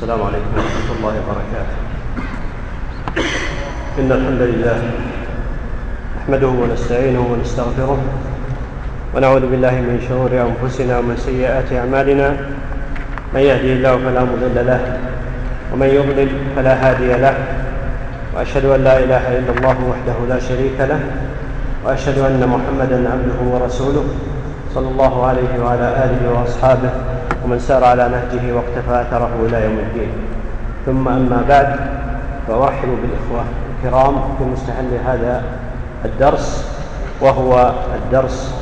السلام عليكم ورحمة الله وبركاته. إن الحمد لله نحمده ونستعينه ونستغفره ونعوذ بالله من شرور أنفسنا ومن سيئات أعمالنا. من يهده الله فلا مضل له ومن يضلل فلا هادي له، وأشهد أن لا إله إلا الله وحده لا شريك له، وأشهد أن محمدا عبده ورسوله صلى الله عليه وعلى آله وأصحابه ومن سار على نهجه واقتفى أثره إلى يوم الدين. ثم أما بعد، فأرحب بالإخوة الكرام في مستهل هذا الدرس، وهو الدرس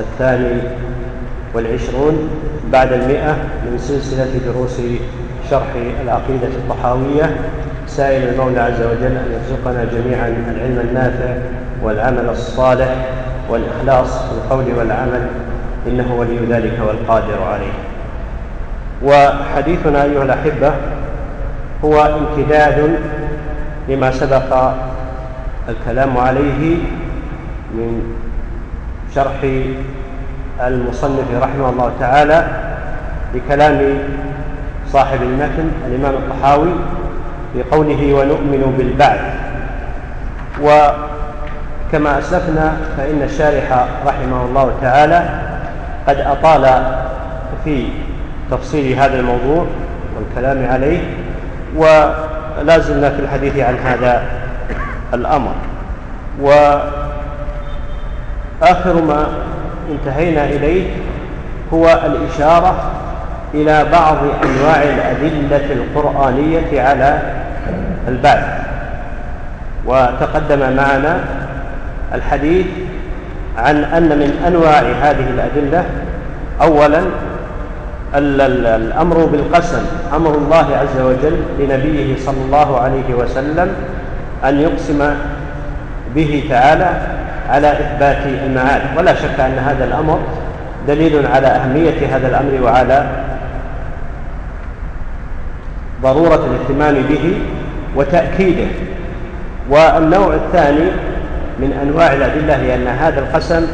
22 بعد 100 من سلسلة دروس شرح العقيدة الطحاوية، سائل المولى عز وجل أن يرزقنا جميعا العلم النافع والعمل الصالح والإخلاص في القول والعمل، إنه ولي ذلك والقادر عليه. وحديثنا أيها الأحبة هو امتداد لما سبق الكلام عليه من شرح المصنف رحمه الله تعالى لكلام صاحب المتن الإمام الطحاوي في قوله ونؤمن بالبعث. وكما أسلفنا فإن الشارح رحمه الله تعالى قد أطال في تفصيل هذا الموضوع والكلام عليه، ولا زلنا في الحديث عن هذا الأمر. وآخر ما انتهينا إليه هو الإشارة إلى بعض أنواع الأدلة القرآنية على البعث. وتقدم معنا الحديث عن أن من أنواع هذه الأدلة أولا الأمر بالقسم، أمر الله عز وجل لنبيه صلى الله عليه وسلم أن يقسم به تعالى على إثبات المعاد. ولا شك أن هذا الأمر دليل على أهمية هذا الأمر وعلى ضرورة الاهتمام به وتأكيده. والنوع الثاني من أنواع الأدلة هي أن هذا القسم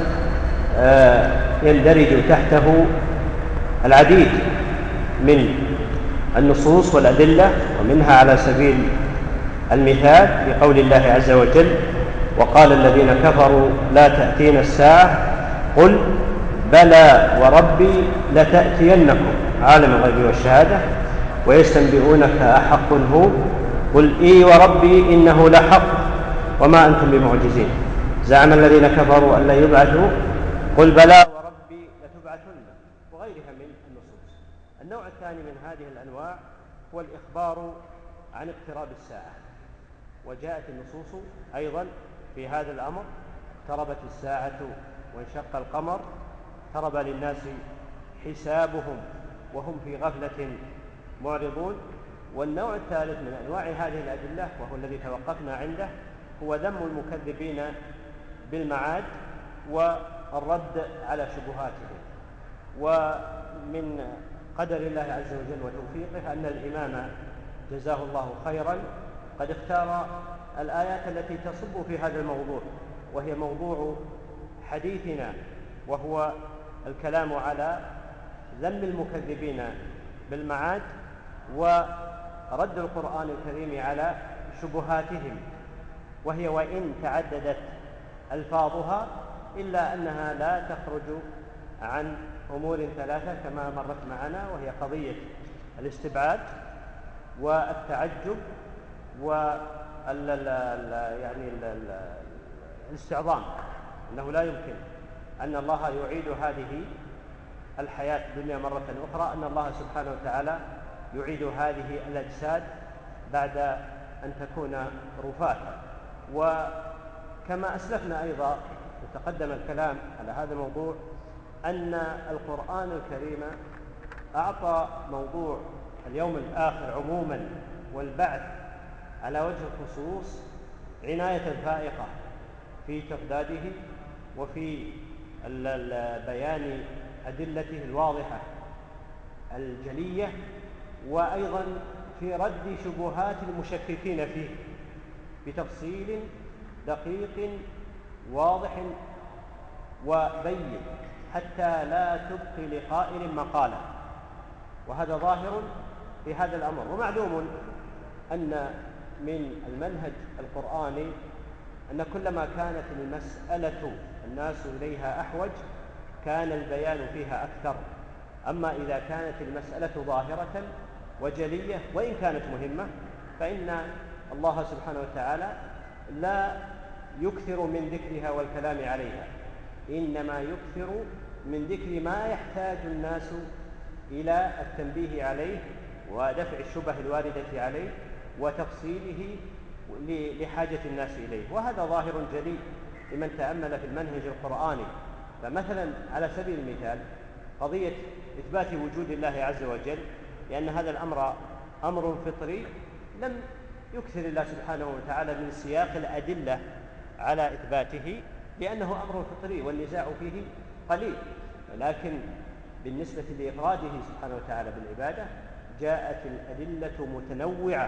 يندرج تحته العديد من النصوص والأدلة، ومنها على سبيل المثال بقول الله عز وجل وقال الذين كفروا لا تأتينا الساعة قل بلى وربي لتأتينكم عالم الغيب والشهادة ويستنبئونك أحق هو قل إي وربي إنه لحق وما أنتم بمعجزين زعم الذين كفروا أن لا يبعثوا قل بلى وربي لتبعثن، وغيرها من النصوص. النوع الثاني من هذه الأنواع هو الإخبار عن اقتراب الساعة، وجاءت النصوص أيضا في هذا الأمر: اقتربت الساعة وانشق القمر، اقترب للناس حسابهم وهم في غفلة معرضون. والنوع الثالث من أنواع هذه الأدلة وهو الذي توقفنا عنده هو ذم المكذبين بالمعاد والرد على شبهاتهم. ومن قدر الله عز وجل وتوفيقه أن الإمام جزاه الله خيرا قد اختار الآيات التي تصب في هذا الموضوع، وهي موضوع حديثنا، وهو الكلام على ذم المكذبين بالمعاد ورد القرآن الكريم على شبهاتهم، وهي وإن تعددت ألفاظها إلا أنها لا تخرج عن أمور ثلاثة كما مرت معنا، وهي قضية الاستبعاد والتعجب الاستعظام، أنه لا يمكن أن الله يعيد هذه الحياة الدنيا مرة أخرى، أن الله سبحانه وتعالى يعيد هذه الأجساد بعد أن تكون رفاتا. وكما أسلفنا أيضا وتقدم الكلام على هذا الموضوع أن القرآن الكريم أعطى موضوع اليوم الآخر عموما والبعث على وجه الخصوص عناية فائقة في ترداده وفي بيان أدلته الواضحة الجلية، وأيضا في رد شبهات المشككين فيه بتفصيل دقيق واضح وبين حتى لا تبقي لقائل مقالا. وهذا ظاهر في هذا الأمر. ومعلوم أن من المنهج القرآني أن كلما كانت المسألة الناس إليها أحوج كان البيان فيها أكثر. أما إذا كانت المسألة ظاهرة وجلية وإن كانت مهمة فإن الله سبحانه وتعالى لا يكثر من ذكرها والكلام عليها، إنما يكثر من ذكر ما يحتاج الناس إلى التنبيه عليه ودفع الشبه الواردة عليه وتفصيله لحاجة الناس إليه. وهذا ظاهر جلي لمن تأمل في المنهج القرآني. فمثلا على سبيل المثال قضية إثبات وجود الله عز وجل، لأن هذا الأمر أمر فطري لم يكثر الله سبحانه وتعالى من سياق الأدلة على إثباته، لأنه أمر فطري والنزاع فيه قليل. ولكن بالنسبة لإفراده سبحانه وتعالى بالعبادة جاءت الأدلة متنوعة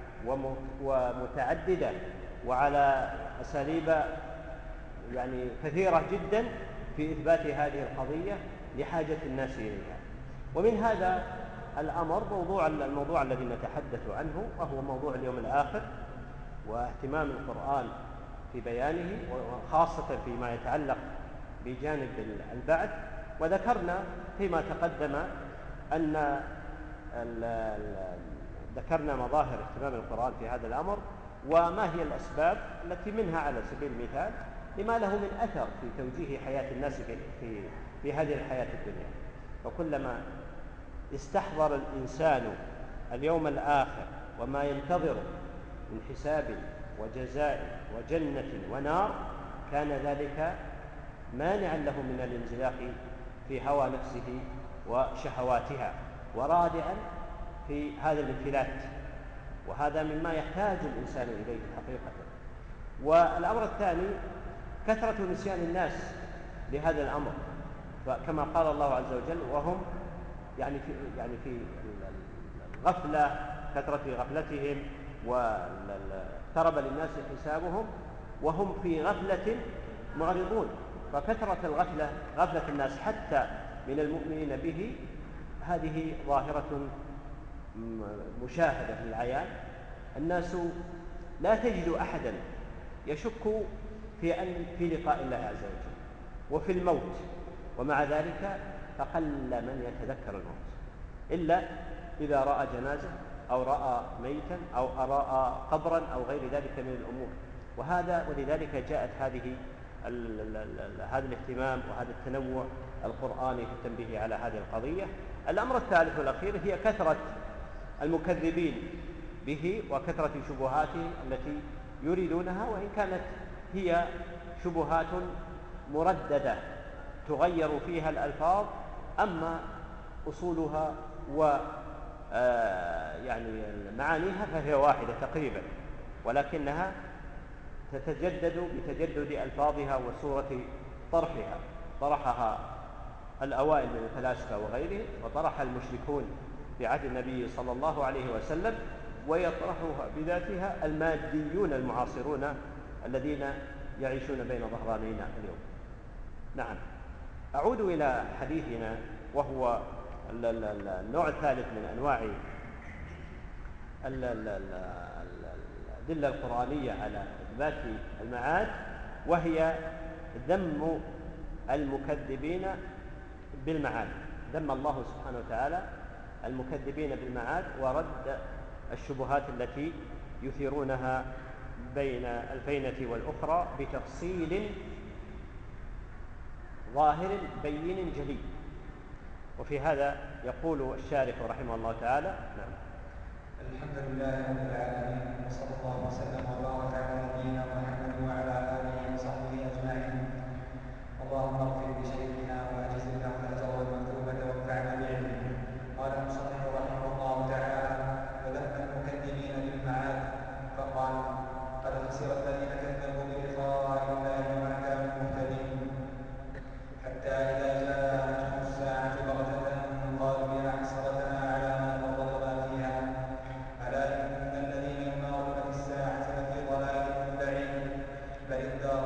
ومتعددة وعلى أساليب يعني كثيرة جدا في إثبات هذه القضية لحاجة الناس إليها. ومن هذا الأمر الموضوع الذي نتحدث عنه، وهو موضوع اليوم الآخر واهتمام القرآن في بيانه، وخاصة فيما يتعلق بجانب البعث. وذكرنا فيما تقدم أن ذكرنا مظاهر اهتمام القرآن في هذا الأمر وما هي الأسباب التي منها على سبيل المثال لما له من أثر في توجيه حياة الناس في هذه الحياة الدنيا. وكلما استحضر الإنسان اليوم الآخر وما ينتظره من حساب وجزاء وجنة ونار كان ذلك مانعا له من الانزلاق في هوى نفسه وشهواتها ورادعا في هذا الانفلات، وهذا مما يحتاج الإنسان إليه حقيقة. والأمر الثاني كثرة نسيان الناس لهذا الأمر، فكما قال الله عز وجل وهم يعني في الغفلة، كثرة غفلتهم واقترب للناس حسابهم وهم في غفلة معرضون. فكثرة الغفلة، غفلة الناس حتى من المؤمنين به، هذه ظاهرة مشاهدة في العيان. الناس لا تجد أحدا يشك في لقاء الله عز وجل وفي الموت، ومع ذلك فقل من يتذكر الموت إلا إذا رأى جنازة أو رأى ميتا أو رأى قبرا أو غير ذلك من الأمور. ولذلك جاءت هذا الاهتمام وهذا التنوع القرآني في التنبيه على هذه القضية. الأمر الثالث والأخير هي كثرة المكذبين به وكثرة شبهاته التي يريدونها، وإن كانت هي شبهات مرددة تغير فيها الألفاظ، أما أصولها يعني معانيها فهي واحدة تقريبا، ولكنها تتجدد بتجدد ألفاظها وصورة طرحها. طرحها الأوائل من الفلاسفة وغيرهم، وطرح المشركون في عهد النبي صلى الله عليه وسلم، ويطرحها بذاتها الماديون المعاصرون الذين يعيشون بين ظهرانينا اليوم. نعم، أعود إلى حديثنا، وهو النوع الثالث من أنواع الأدلة القرآنية على إثبات المعاد، وهي ذم المكذبين بالمعاد. ذم الله سبحانه وتعالى المكذبين بالمعاد ورد الشبهات التي يثيرونها بين الفينة والأخرى بتفصيل ظاهر بين جلي. وفي هذا يقول الشارح رحمه الله تعالى: نعم. الحمد لله رب العالمين، وصلى الله وسلم وبارك على نبينا محمد وعلى آله وصحبه أجمعين. اللهم اغفر لشيخنا وأجز له الأجر والمثوبة وانفعنا بعلمه. قال المصنف رحمه الله تعالى: وذم المكذبين بالمعاد، فقال: قد خسر الذين كذبوا بلقاء الله وما كانوا مهتدين، حتى إذا جاءتهم الساعة بغتة قالوا يا حسرتنا على ما فرطنا فيها، ألا إن الذين يمارون في الساعة لفي ضلال بعيد، بل اداركوا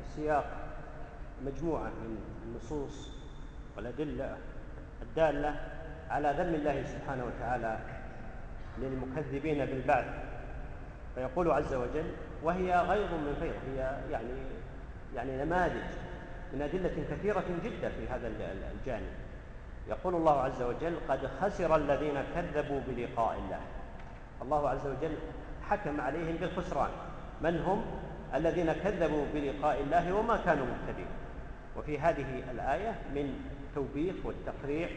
سياق مجموعة من النصوص والأدلة الدالة على ذم الله سبحانه وتعالى للمكذبين بالبعث، فيقول عز وجل: وهي غيظ من فيض، هي يعني نماذج من أدلة كثيرة جدا في هذا الجانب. يقول الله عز وجل: قد خسر الذين كذبوا بلقاء الله. الله عز وجل حكم عليهم بالخسران. من هم؟ الذين كذبوا بلقاء الله وما كانوا مهتدين. وفي هذه الآية من توبيخ والتقريع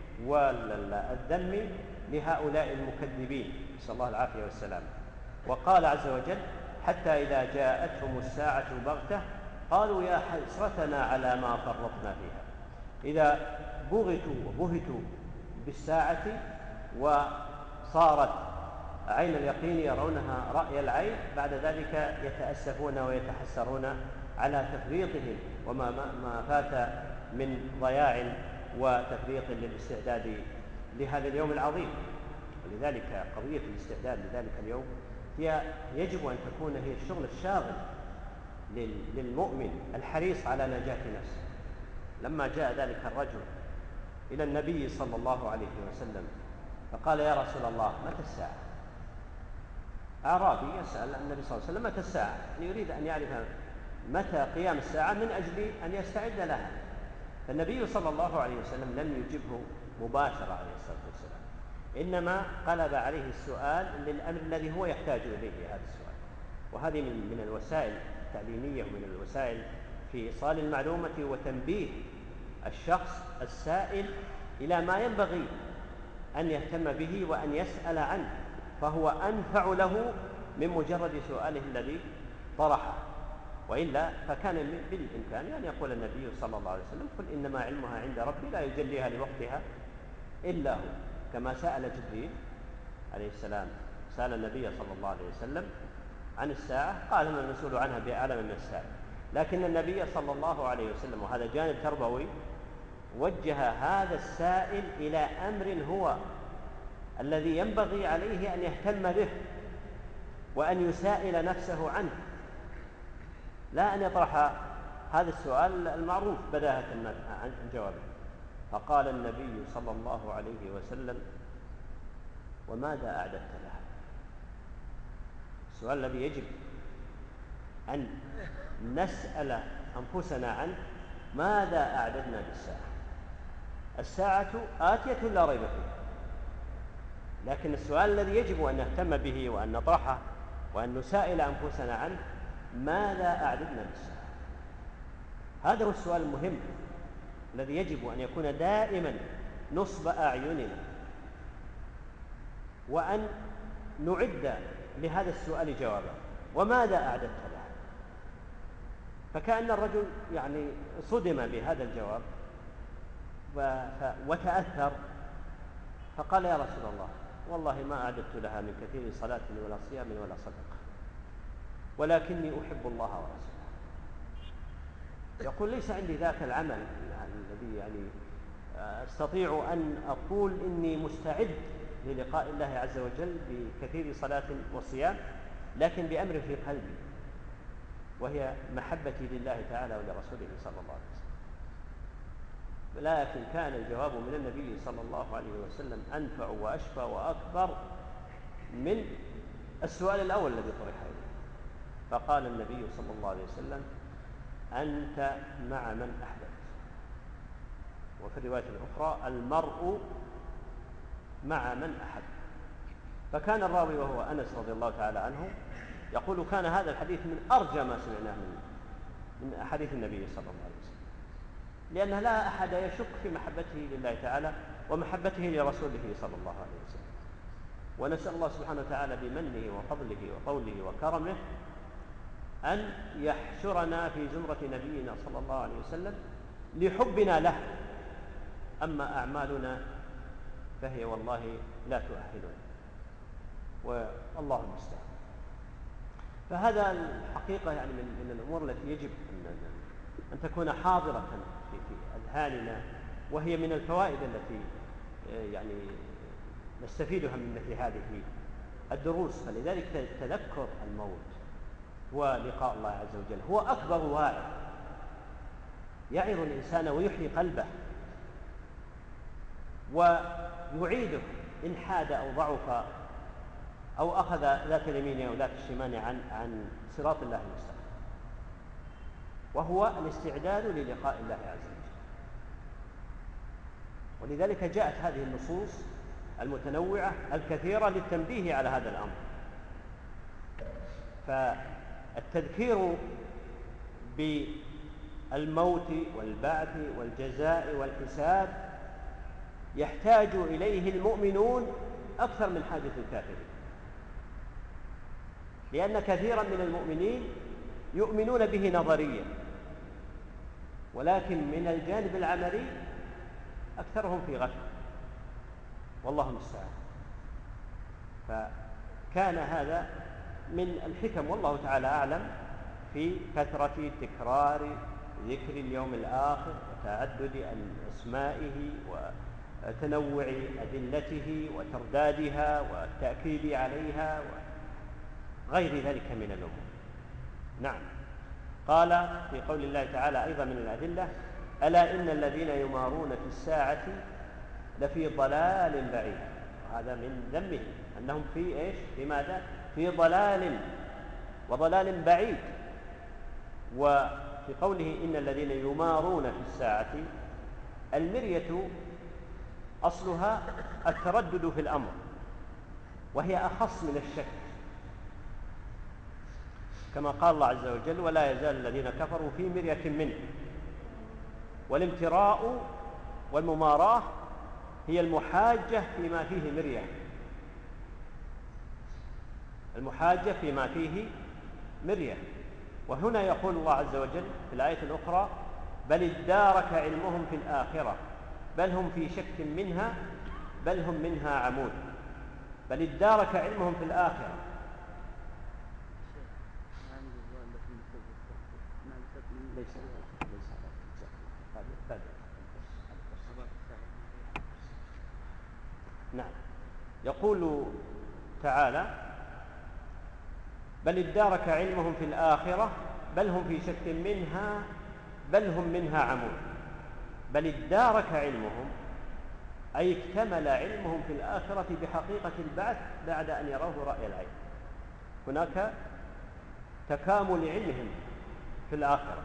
والذم لهؤلاء المكذبين، نسأل الله العافية والسلام. وقال عز وجل: حتى إذا جاءتهم الساعة بغتة قالوا يا حسرتنا على ما فرطنا فيها. إذا بغتوا وبهتوا بالساعة وصارت عين اليقين يرونها رأي العين، بعد ذلك يتأسفون ويتحسرون على تفريطهم وما فات من ضياع وتفريط للاستعداد لهذا اليوم العظيم. ولذلك قضية الاستعداد لذلك اليوم يجب أن تكون هي الشغل الشاغل للمؤمن الحريص على نجاة نفسه. لما جاء ذلك الرجل إلى النبي صلى الله عليه وسلم فقال: يا رسول الله، متى الساعة؟ أعرابي يسأل النبي صلى الله عليه وسلم متى الساعة، يريد أن يعرف متى قيام الساعة من أجل أن يستعد لها. فالنبي صلى الله عليه وسلم لم يجبه مباشرة عليه الصلاة والسلام، إنما قلب عليه السؤال للأمر الذي هو يحتاج إليه هذا السؤال. وهذه من الوسائل التعليمية ومن الوسائل في إيصال المعلومة وتنبيه الشخص السائل إلى ما ينبغي أن يهتم به وأن يسأل عنه، فهو أنفع له من مجرد سؤاله الذي طرحه. وإلا فكان بالإمكان أن يقول النبي صلى الله عليه وسلم: قل إنما علمها عند ربي لا يجليها لوقتها إلا هو، كما سأل جبريل عليه السلام، سأل النبي صلى الله عليه وسلم عن الساعة قال: ما المسؤول عنها بأعلم من السائل. لكن النبي صلى الله عليه وسلم، وهذا جانب تربوي، وجه هذا السائل إلى أمر هو الذي ينبغي عليه أن يهتم به وأن يسائل نفسه عنه، لا أن يطرح هذا السؤال المعروف بداهة عن جوابه. فقال النبي صلى الله عليه وسلم: وماذا أعددت لها؟ السؤال الذي يجب أن نسأل أنفسنا عنه: ماذا أعددنا للساعة؟ الساعة آتية لا ريب فيها، لكن السؤال الذي يجب أن نهتم به وأن نطرحه وأن نسائل أنفسنا عنه: ماذا أعددنا للساعة؟ هذا هو السؤال المهم الذي يجب أن يكون دائما نصب أعيننا، وأن نعد لهذا السؤال جوابا: وماذا أعددت لها؟ فكأن الرجل يعني صدم بهذا الجواب وتأثر، فقال: يا رسول الله، والله ما أعددت لها من كثير صلاة ولا صيام ولا صدقة، ولكني أحب الله ورسوله. يقول: ليس عندي ذاك العمل الذي يعني أستطيع أن أقول إني مستعد للقاء الله عز وجل بكثير صلاة وصيام، لكن بأمر في قلبي، وهي محبتي لله تعالى ولرسوله صلى الله عليه وسلم. لكن كان الجواب من النبي صلى الله عليه وسلم أنفع وأشفى وأكبر من السؤال الأول الذي طرح عليه. فقال النبي صلى الله عليه وسلم: أنت مع من أحببت. وفي الرواية الأخرى: المرء مع من أحب. فكان الراوي وهو أنس رضي الله تعالى عنه يقول: كان هذا الحديث من أرجى ما سمعناه من أحاديث النبي صلى الله عليه وسلم، لأن لا أحد يشك في محبته لله تعالى ومحبته لرسوله صلى الله عليه وسلم. ونسأل الله سبحانه وتعالى بمنه وفضله وطوله وكرمه أن يحشرنا في زمرة نبينا صلى الله عليه وسلم لحبنا له. أما أعمالنا فهي والله لا تؤهلنا، والله المستعان. فهذا الحقيقة يعني من الأمور التي يجب أن تكون حاضرة في أذهاننا، وهي من الفوائد التي يعني نستفيدها من مثل هذه الدروس. فلذلك تذكر الموت ولقاء الله عز وجل هو أكبر واعظ يعظ الإنسان ويحيي قلبه ويعيده إن حاد أو ضعف أو أخذ ذات اليمين أو ذات الشمال عن صراط الله المستقيم، وهو الاستعداد للقاء الله عز وجل. ولذلك جاءت هذه النصوص المتنوعة الكثيرة للتنبيه على هذا الأمر. فالتذكير بالموت والبعث والجزاء والحساب يحتاج إليه المؤمنون أكثر من حاجة الكافرين، لأن كثيرا من المؤمنين يؤمنون به نظريا، ولكن من الجانب العملي أكثرهم في غفلة، والله المستعان. فكان هذا من الحكم والله تعالى أعلم في كثرة تكرار ذكر اليوم الآخر وتعدد أسمائه وتنوع أدلته وتردادها والتأكيد عليها وغير ذلك من الأمور. نعم. قال في قول الله تعالى أيضا من الأدلة: ألا إن الذين يمارون في الساعة لفي ضلال بعيد. وهذا من ذمه أنهم في إيش؟ في ماذا؟ في ضلال وضلال بعيد. وفي قوله إن الذين يمارون في الساعة، المرية أصلها التردد في الأمر، وهي أخص من الشك، كما قال الله عز وجل: ولا يزال الذين كفروا في مرية منه. والامتراء والمماراة هي المحاجة فيما فيه مرية، المحاجة فيما فيه مرية. وهنا يقول الله عز وجل في الآية الأخرى: بل ادارك علمهم في الآخرة بل هم في شك منها بل هم منها عمون. بل ادارك علمهم في الآخرة. ليس نعم. يقول تعالى: بل ادارك علمهم في الآخرة بل هم في شك منها بل هم منها عمون. بل ادارك علمهم أي اكتمل علمهم في الآخرة بحقيقة البعث بعد أن يروه رأي العين. هناك تكامل علمهم في الآخرة،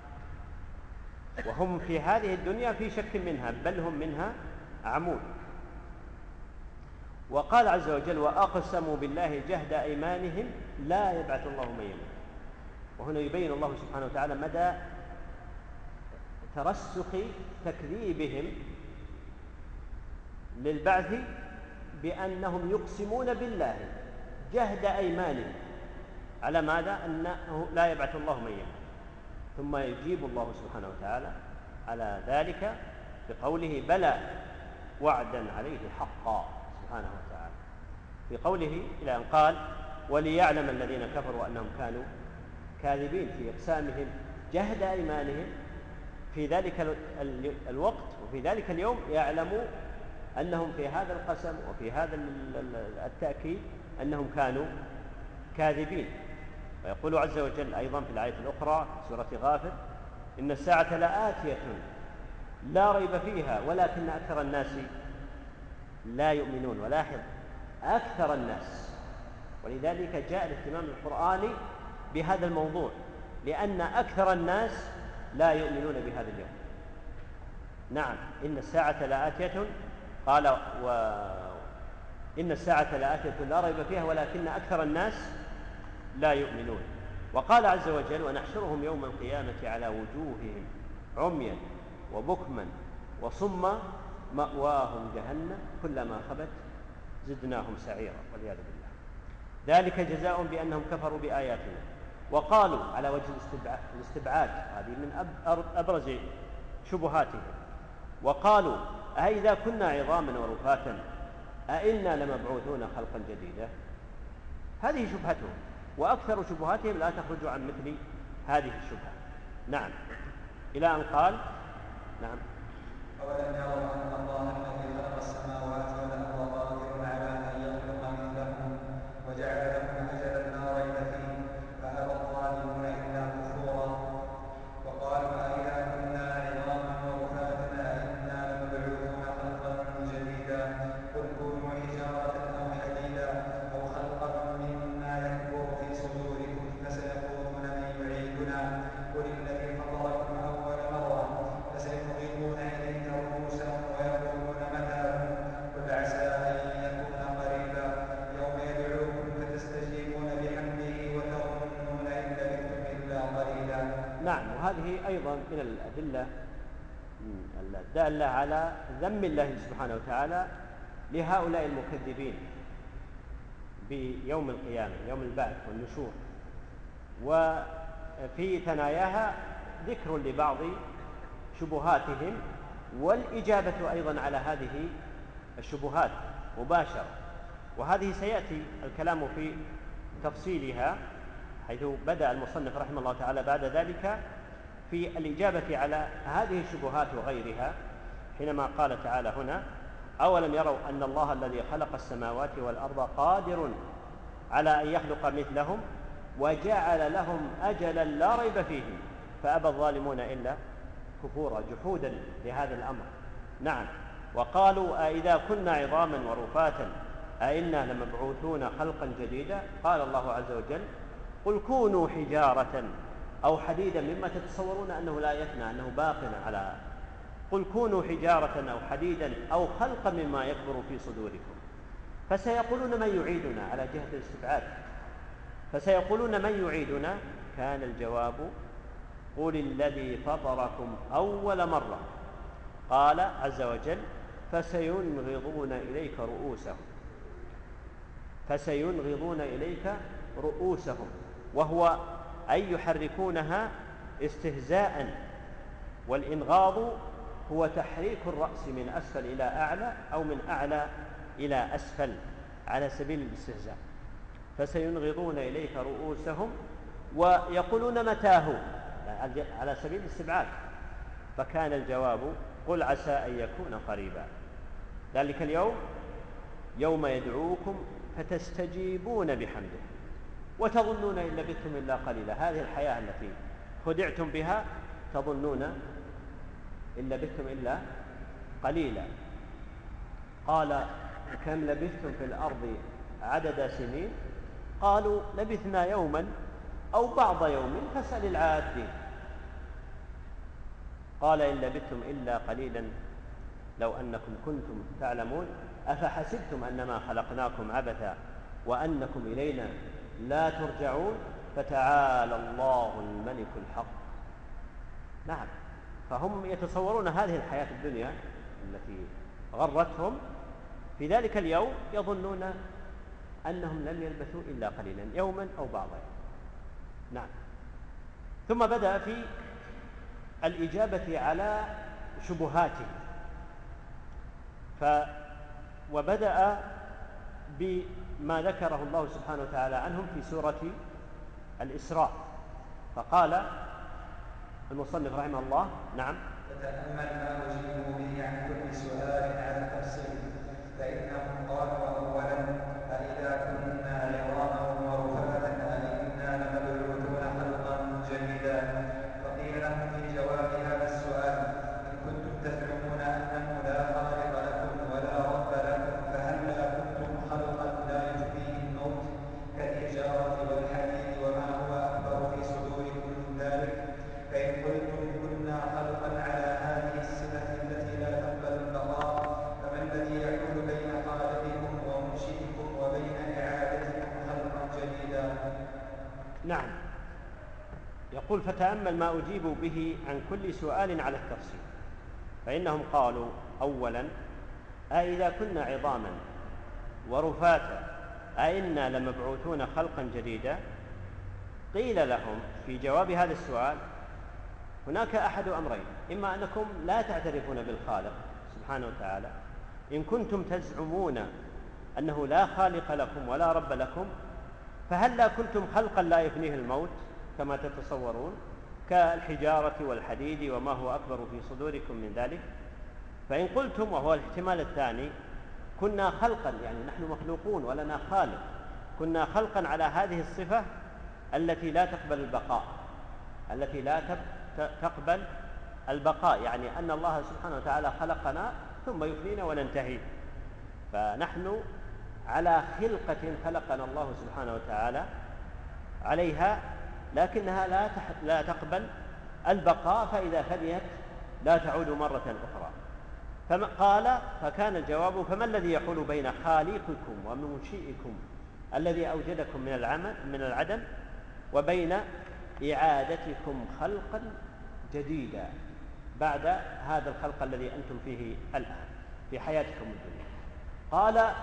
وهم في هذه الدنيا في شك منها بل هم منها عمون. وقال عز وجل: وأقسموا بالله جهد أيمانهم لا يبعث الله من يموت. وهنا يبين الله سبحانه وتعالى مدى ترسخ تكذيبهم للبعث، بأنهم يقسمون بالله جهد أيمانهم على ماذا؟ أنه لا يبعث الله من يموت. ثم يجيب الله سبحانه وتعالى على ذلك بقوله: بلى وعدا عليه حقا سبحانه وتعالى، في قوله إلى أن قال: وليعلم الذين كفروا أنهم كانوا كاذبين في إقسامهم جهد أيمانهم في ذلك الوقت وفي ذلك اليوم، يعلموا أنهم في هذا القسم وفي هذا التأكيد أنهم كانوا كاذبين. ويقول عز وجل أيضا في الآية الأخرى في سورة غافر: إن الساعة لآتية لا ريب فيها ولكن أكثر الناس لا يؤمنون. ولاحظ أكثر الناس، ولذلك جاء الاهتمام القرآني بهذا الموضوع، لأن أكثر الناس لا يؤمنون بهذا اليوم. نعم. إن الساعة لآتية، قال: إن الساعة لآتية لا ريب فيها ولكن أكثر الناس لا يؤمنون. وقال عز وجل: ونحشرهم يوم القيامة على وجوههم عميا وبكما وصما مأواهم جهنم كلما خبت زدناهم سعيرا والعياذ بالله. ذلك جزاء بأنهم كفروا بآياتنا. وقالوا على وجه الاستبعاد، هذه من أبرز شبهاتهم، وقالوا: أإذا كنا عظاما ورفاتا أئنا لمبعوثون خلقا جديدا. هذه شبهتهم، وأكثر شبهاتهم لا تخرج عن مثل هذه الشبهة. نعم. إلى أن قال: نعم. أولم يروا أن الله الذي خلق السماوات والأرض قادر على أن يخلق مثلهم وجعل لهم أجلا لا ريب فيه فأبى الظالمون إلا كفورا. وقالوا أإذا كنا نعم، وهذه أيضا من الأدلة الدالة على ذم الله سبحانه وتعالى لهؤلاء المكذبين بيوم القيامة، يوم البعث والنشور. وفي ثناياها ذكر لبعض شبهاتهم والإجابة أيضا على هذه الشبهات مباشرة، وهذه سيأتي الكلام في تفصيلها، حيث بدأ المصنف رحمه الله تعالى بعد ذلك في الإجابة على هذه الشبهات وغيرها، حينما قال تعالى هنا: أولم يروا أن الله الذي خلق السماوات والأرض قادر على أن يخلق مثلهم وجعل لهم أجلا لا ريب فيه فأبى الظالمون إلا كفورا، جحودا لهذا الأمر. نعم، وقالوا أئذا كنا عظاما ورفاتا أئنا لمبعوثون خلقا جديدا. قال الله عز وجل: قل كونوا حجارة أو حديدا مما تتصورون أنه لا يفنى، أنه باق على، قل كونوا حجارة أو حديدا أو خلقا مما يكبر في صدوركم فسيقولون من يعيدنا، على جهة الاستبعاد، فسيقولون من يعيدنا. كان الجواب: قل الذي فطركم أول مرة. قال عز وجل: فسينغضون إليك رؤوسهم، فسينغضون إليك رؤوسهم، وهو أن يحركونها استهزاء، والإنغاض هو تحريك الرأس من أسفل إلى أعلى أو من أعلى إلى أسفل على سبيل الاستهزاء. فسينغضون إليك رؤوسهم ويقولون متاه على سبيل الاستبعاد. فكان الجواب: قل عسى أن يكون قريبا. ذلك اليوم يوم يدعوكم فتستجيبون بحمده وتظنون إن لبثتم إلا قليلا. هذه الحياة التي خدعتم بها تظنون إن لبثتم إلا قليلا. قال: كم لبثتم في الأرض عدد سنين؟ قالوا: لبثنا يوما أو بعض يوم فاسأل العادين. قال: إن لبثتم إلا قليلا لو أنكم كنتم تعلمون أفحسبتم أنما خلقناكم عبثا وأنكم إلينا لا ترجعون فتعالى الله الملك الحق. نعم، فهم يتصورون هذه الحياة الدنيا التي غرتهم، في ذلك اليوم يظنون أنهم لم يلبثوا إلا قليلا، يوما أو بعض يوم. نعم. ثم بدأ في الإجابة على شبهاته، وبدأ بما ذكره الله سبحانه وتعالى عنهم في سورة الإسراء، فقال المصنف رحمه الله: نعم، فتأمل ما أجيبوا به عن كل سؤال على التفصيل، فإنهم قالوا: أولا أإذا كنا عظاما ورفاتا أئنا لمبعوثون خلقا جديدا. فقيل لهم في جواب هذا السؤال: إن كنتم تزعمون أنه لا خالق لكم ولا رب لكم فهلا كنتم خلقا لا يفنيه الموت كالحجارة والحديد وما هو أكبر في صدوركم من ذلك؟ فإن قلتم كنا خلقا على هذه الصفة التي لا تقبل البقاء فما الذي يحول بين خالقكم ومنشئكم وبين إعادتكم خلقا جديدا؟ نعم. يقول: فتأمل ما أجيبوا به عن كل سؤال على التفصيل، فإنهم قالوا: أولا أإذا كنا عظاما ورفاتا أئنا لمبعوثون خلقا جديدا. قيل لهم في جواب هذا السؤال: هناك أحد أمرين، إما أنكم لا تعترفون بالخالق سبحانه وتعالى إن كنتم تزعمون أنه لا خالق لكم ولا رب لكم، فهلا كنتم خلقا لا يفنيه الموت كما تتصورون كالحجارة والحديد وما هو أكبر في صدوركم من ذلك. فإن قلتم، وهو الاحتمال الثاني، كنا خلقا، يعني نحن مخلوقون ولنا خالق، كنا خلقا على هذه الصفة التي لا تقبل البقاء، التي لا تقبل البقاء، يعني أن الله سبحانه وتعالى خلقنا ثم يفنينا وننتهي، فنحن على خلقة خلقنا الله سبحانه وتعالى عليها، لكنها لا تقبل البقاء، فإذا فنيت لا تعود مرة أخرى. فقال: فكان الجواب: فما الذي يحول بين خالقكم ومنشئكم الذي أوجدكم من العدم وبين إعادتكم خلقا جديدا بعد هذا الخلق الذي أنتم فيه الآن في حياتكم الدنيا. قال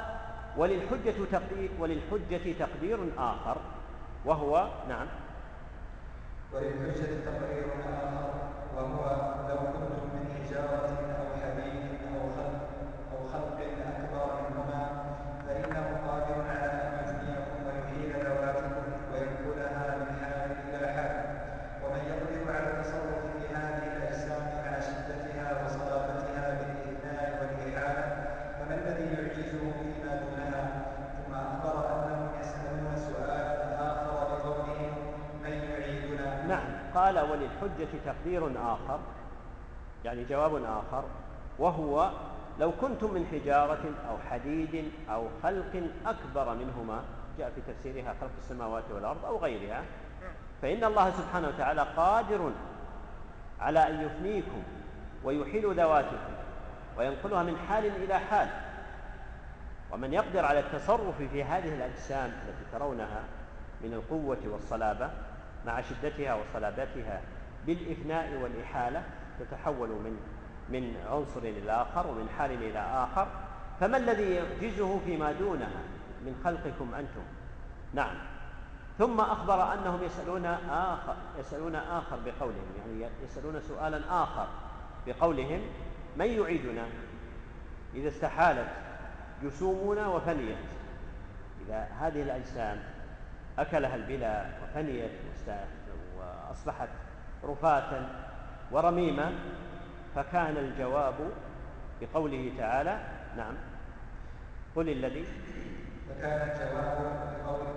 وللحجة تقدير آخر وهو نعم وللحجة تقرير آخر وهو لو كنتم من حجارة أو حديد أو خلق أكبر منهما فإنه قادر على أن يفنيكم ويحيل ذواتكم وينقلها من حال إلى حال. ومن يقدر على التصرف في هذه الأجسام مع شدتها وصلابتها بالإثناء والإحالة فما الذي يعجزه فيما دونها؟ ثم أخبر أنهم يسألون سؤالا آخر بقولهم من يعيدنا. نعم. قال وللحجة تقدير آخر يعني جواب آخر وهو لو كنتم من حجارة أو حديد أو خلق أكبر منهما جاء في تفسيرها خلق السماوات والأرض أو غيرها فإن الله سبحانه وتعالى قادر على أن يفنيكم ويحيل ذواتكم وينقلها من حال إلى حال. ومن يقدر على التصرف في هذه الأجسام التي ترونها من القوة والصلابة مع شدتها وصلابتها بالإفناء والإحالة تتحول من عنصر إلى آخر ومن حال إلى آخر فما الذي يعجزه فيما دونها من خلقكم أنتم؟ نعم. ثم أخبر أنهم يسألون آخر بقولهم يعني يسألون سؤالا آخر بقولهم من يعيدنا إذا استحالت جسومنا وفنيت. إذا هذه الأجسام أكلها البلاء وفنيت وأصبحت رفاة ورميمة فكان الجواب بقوله تعالى نعم قل الذي فكان الجواب بقوله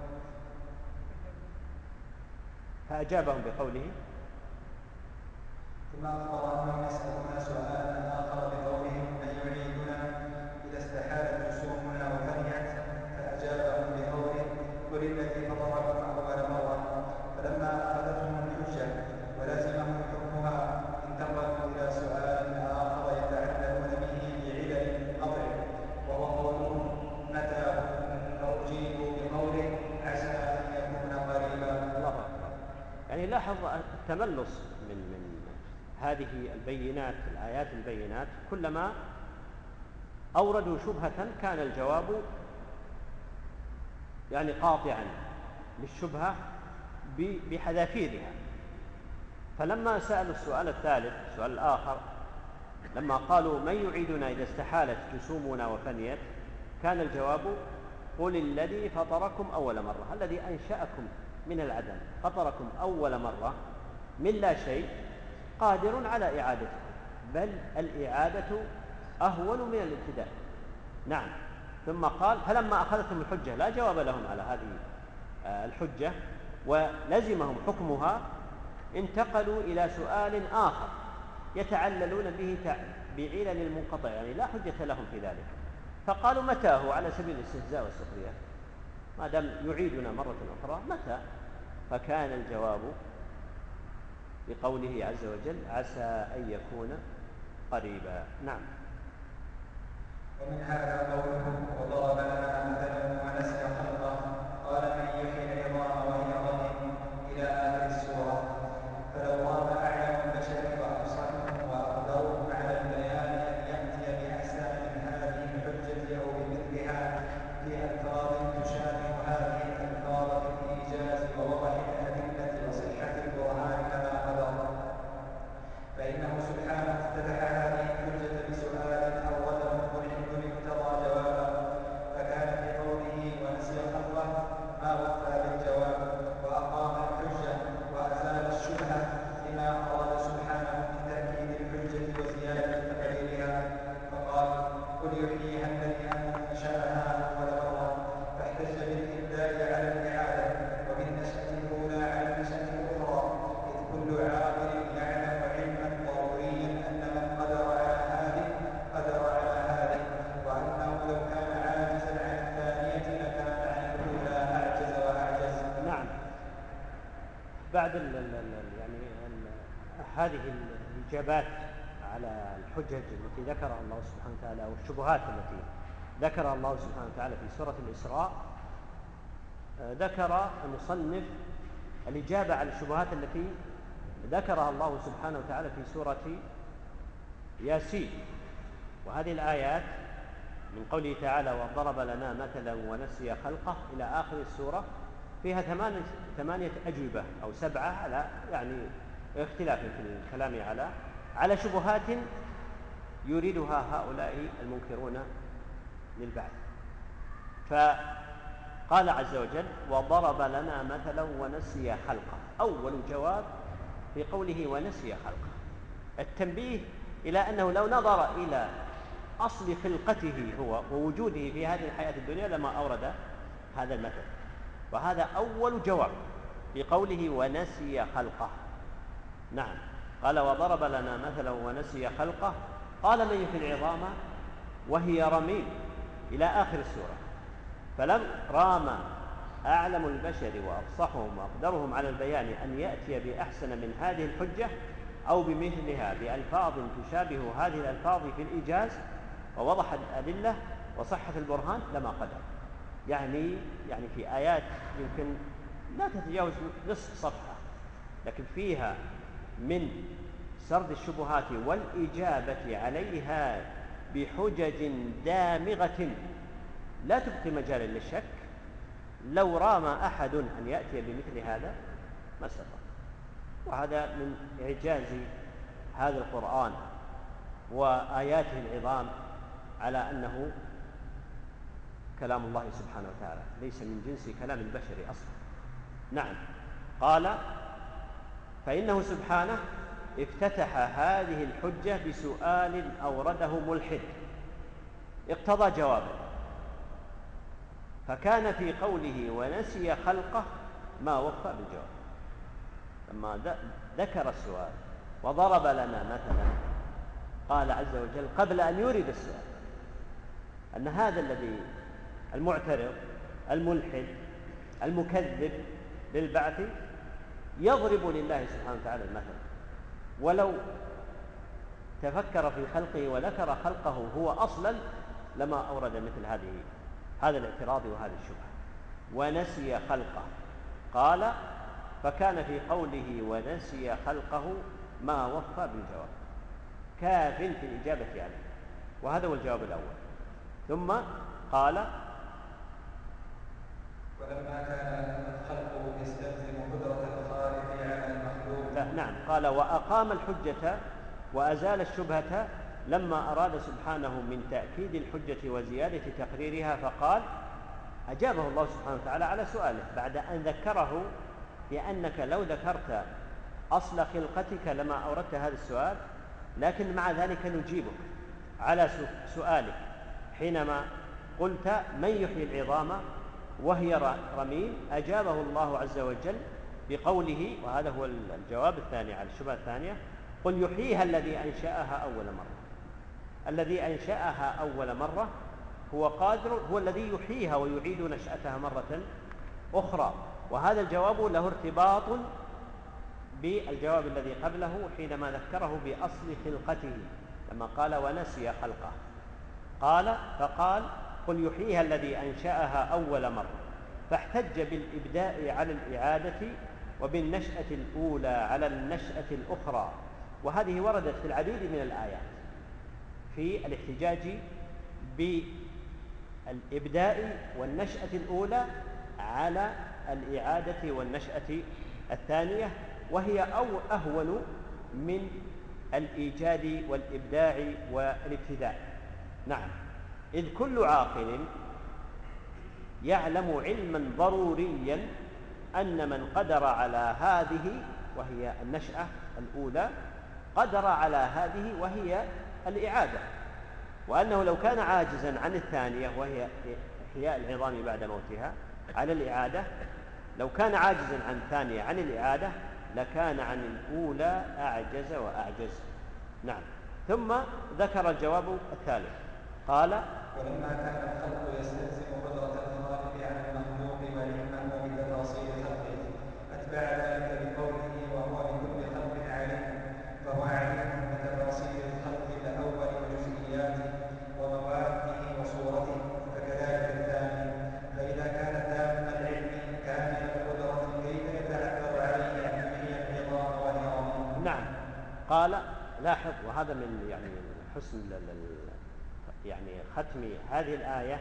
فأجابهم بقوله ثم أخبر أنهم يسألون سؤالا آخر بقولهم من يعيدنا إذا استحالت جسومنا وفنيت فأجابهم بقوله قل الذي فطركم أول مرة. فلما أخذتهم الحجة ولزمهم حكمها انتقلوا إلى سؤال آخر يتعلمون به بعلل قطع وهو قولهم متى فأجيبوا بقوله عسى أن يكون قريبا. الله أكبر. يعني لاحظ التملص من هذه البينات الآيات البينات كلما أوردوا شبهة كان الجواب يعني قاطعا للشبهة بحذافيرها. فلما سألوا السؤال الثالث السؤال الآخر لما قالوا من يعيدنا إذا استحالت جسومنا وفنيت كان الجواب قل الذي فطركم أول مرة الذي أنشأكم من العدم فطركم أول مرة من لا شيء قادر على إعادتكم بل الإعادة أهون من الابتداء. نعم. ثم قال فلما أخذتهم الحجة لا جواب لهم على هذه الحجة ولزمهم حكمها انتقلوا إلى سؤال آخر يتعللون به بعلل المنقطع يعني لا حجة لهم في ذلك فقالوا متى هو على سبيل الاستهزاء والسخرية ما دام يعيدنا مرة أخرى متى. فكان الجواب بقوله عز وجل عسى أن يكون قريبا. نعم. ومن هذا قوله وضرب لنا مثلا ونسي خلقه قال من يحيي العظام وهي رميم إلى آخر السورة. فلو رام أعلم البشر وأبصرهم وأقدرهم على البيان أن يأتي بأحسن من هذه الحجة أو بمثلها في ألفاظ تشابه هذه الألفاظ في الإيجاز ووضح الأدلة وصحة البرهان كما قدر فإنه سبحانه افتتح هذه الحجة بسؤال أوله ملحد اقتضى جوابا فكان في قوله ونسي خلقه ما وفى بالجواب وأقام الحجة وأزال الشبهة لما أراد سبحانه من تأكيد الحجة وزيادة تقريرها فقال قل يحييها الذي أنشأها أول مرة فاحتج بالإبداع على الإعادة وبالنشأة الأولى على النشأة الأخرى إذ كل عاقل يعلم علما ضروريا أن من قدر على هذه قدر على هذه وأنه لو كان عاجزا عن الثانية لكان عن الأولى أعجز وأعجز. نعم. بعد هذه الإجابات على الحجج التي ذكرها الله سبحانه وتعالى والشبهات التي ذكرها الله سبحانه وتعالى في سورة الإسراء ذكر المصنف الإجابة على الشبهات التي ذكرها الله سبحانه وتعالى في سورة ياسين. وهذه الآيات من قوله تعالى وضرب لنا مثلا ونسي خلقه إلى آخر السورة فيها 8 أجوبة أو 7 على يعني اختلاف في الكلام على شبهات يريدها هؤلاء المنكرون للبعث. فقال عز وجل وضرب لنا مثلا ونسي خلقه. أول جواب في قوله ونسي خلقه التنبيه إلى أنه لو نظر إلى أصل خلقته هو ووجوده في هذه الحياة الدنيا لما أورد هذا المثل. وهذا أول جواب في قوله ونسي خلقه. نعم قال وضرب لنا مثلا ونسي خلقه قال من يحيي العظام وهي رميم إلى آخر السورة. فلم رام أعلم البشر وأفصحهم وأقدرهم على البيان أن يأتي بأحسن من هذه الحجة أو بمثلها بألفاظ تشابه هذه الألفاظ في الإيجاز ووضح الأدلة وصحة البرهان لما قدر. يعني في آيات يمكن لا تتجاوز نصف صفحة لكن فيها من سرد الشبهات والإجابة عليها بحجج دامغة لا تبقي مجالا للشك. لو رام أحد أن يأتي بمثل هذا ما استطاع. وهذا من إعجاز هذا القرآن وآياته العظام على أنه كلام الله سبحانه وتعالى ليس من جنس كلام البشر أصلا. نعم قال فإنه سبحانه افتتح هذه الحجة بسؤال أورده ملحد اقتضى جوابه. فكان في قوله ونسي خلقه ما وفى بالجواب. لما ذكر السؤال وضرب لنا مثلا قال عز وجل قبل أن يورد السؤال أن هذا الذي المعترض الملحد المكذب للبعث يضرب لله سبحانه وتعالى المثل. ولو تفكر في خلقه وذكر خلقه هو أصلا لما أورد مثل هذا الاعتراض وهذه الشبهة. ونسي خلقه قال فكان في قوله ونسي خلقه ما وفى بالجواب كاف في الإجابة عليه. وهذا هو الجواب الأول. ثم قال ولما كان خلقه يستلزم قدرة الخالق على المخلوق. نعم قال وأقام الحجة وأزال الشبهة لما أراد سبحانه من تأكيد الحجة وزيادة تقريرها فقال أجابه الله سبحانه وتعالى على سؤاله بعد أن ذكره بأنك لو ذكرت أصل خلقتك لما أوردت هذا السؤال لكن مع ذلك نجيبك على سؤالك حينما قلت من يحيي العظام وهي رميم. أجابه الله عز وجل بقوله وهذا هو الجواب الثاني على الشبهة الثانية قل يحييها الذي أنشأها أول مرة. الذي أنشأها أول مرة هو قادر هو الذي يحييها ويعيد نشأتها مرة أخرى. وهذا الجواب له ارتباط بالجواب الذي قبله حينما ذكره بأصل خلقته لما قال ونسي خلقه فقال قل يحييها الذي أنشأها أول مرة فاحتج بالإبداء على الإعادة وبالنشأة الأولى على النشأة الأخرى. وهذه وردت في العديد من الآيات في الاحتجاج بالإبداء والنشأة الأولى على الإعادة والنشأة الثانية وهي أهون من الإيجاد والإبداع والابتداء. نعم إذ كل عاقل يعلم علما ضروريا أن من قدر على هذه وهي النشأة الأولى قدر على هذه وهي الإعادة. وأنه لو كان عاجزا عن الثانية وهي إحياء العظام بعد موتها على الإعادة لو كان عاجزا عن الثانية عن الإعادة لكان عن الأولى أعجز وأعجز. نعم ثم ذكر الجواب الثالث قال ولما كان الخلق يستلزم قدرة الخالق على المخلوق وعلمه بتفاصيل خلقه أتبع ذلك بقوله وهو بكل خلق عليم فهو عليم بتفاصيل الخلق الأول وجزئياته ومواده وصورته. فكذلك الثاني فإذا كان تام العلم كامل القدرة كيف يتعذر قال لاحظ، وهذا من يعني حسن يعني ختم هذه الآية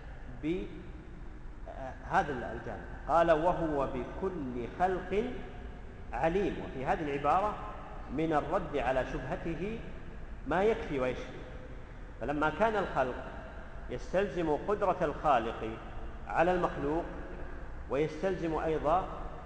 بهذا الجانب، قال وهو بكل خلق عليم. وفي هذه العبارة من الرد على شبهته ما يكفي ويشفي. فلما كان الخلق يستلزم قدرة الخالق على المخلوق ويستلزم أيضا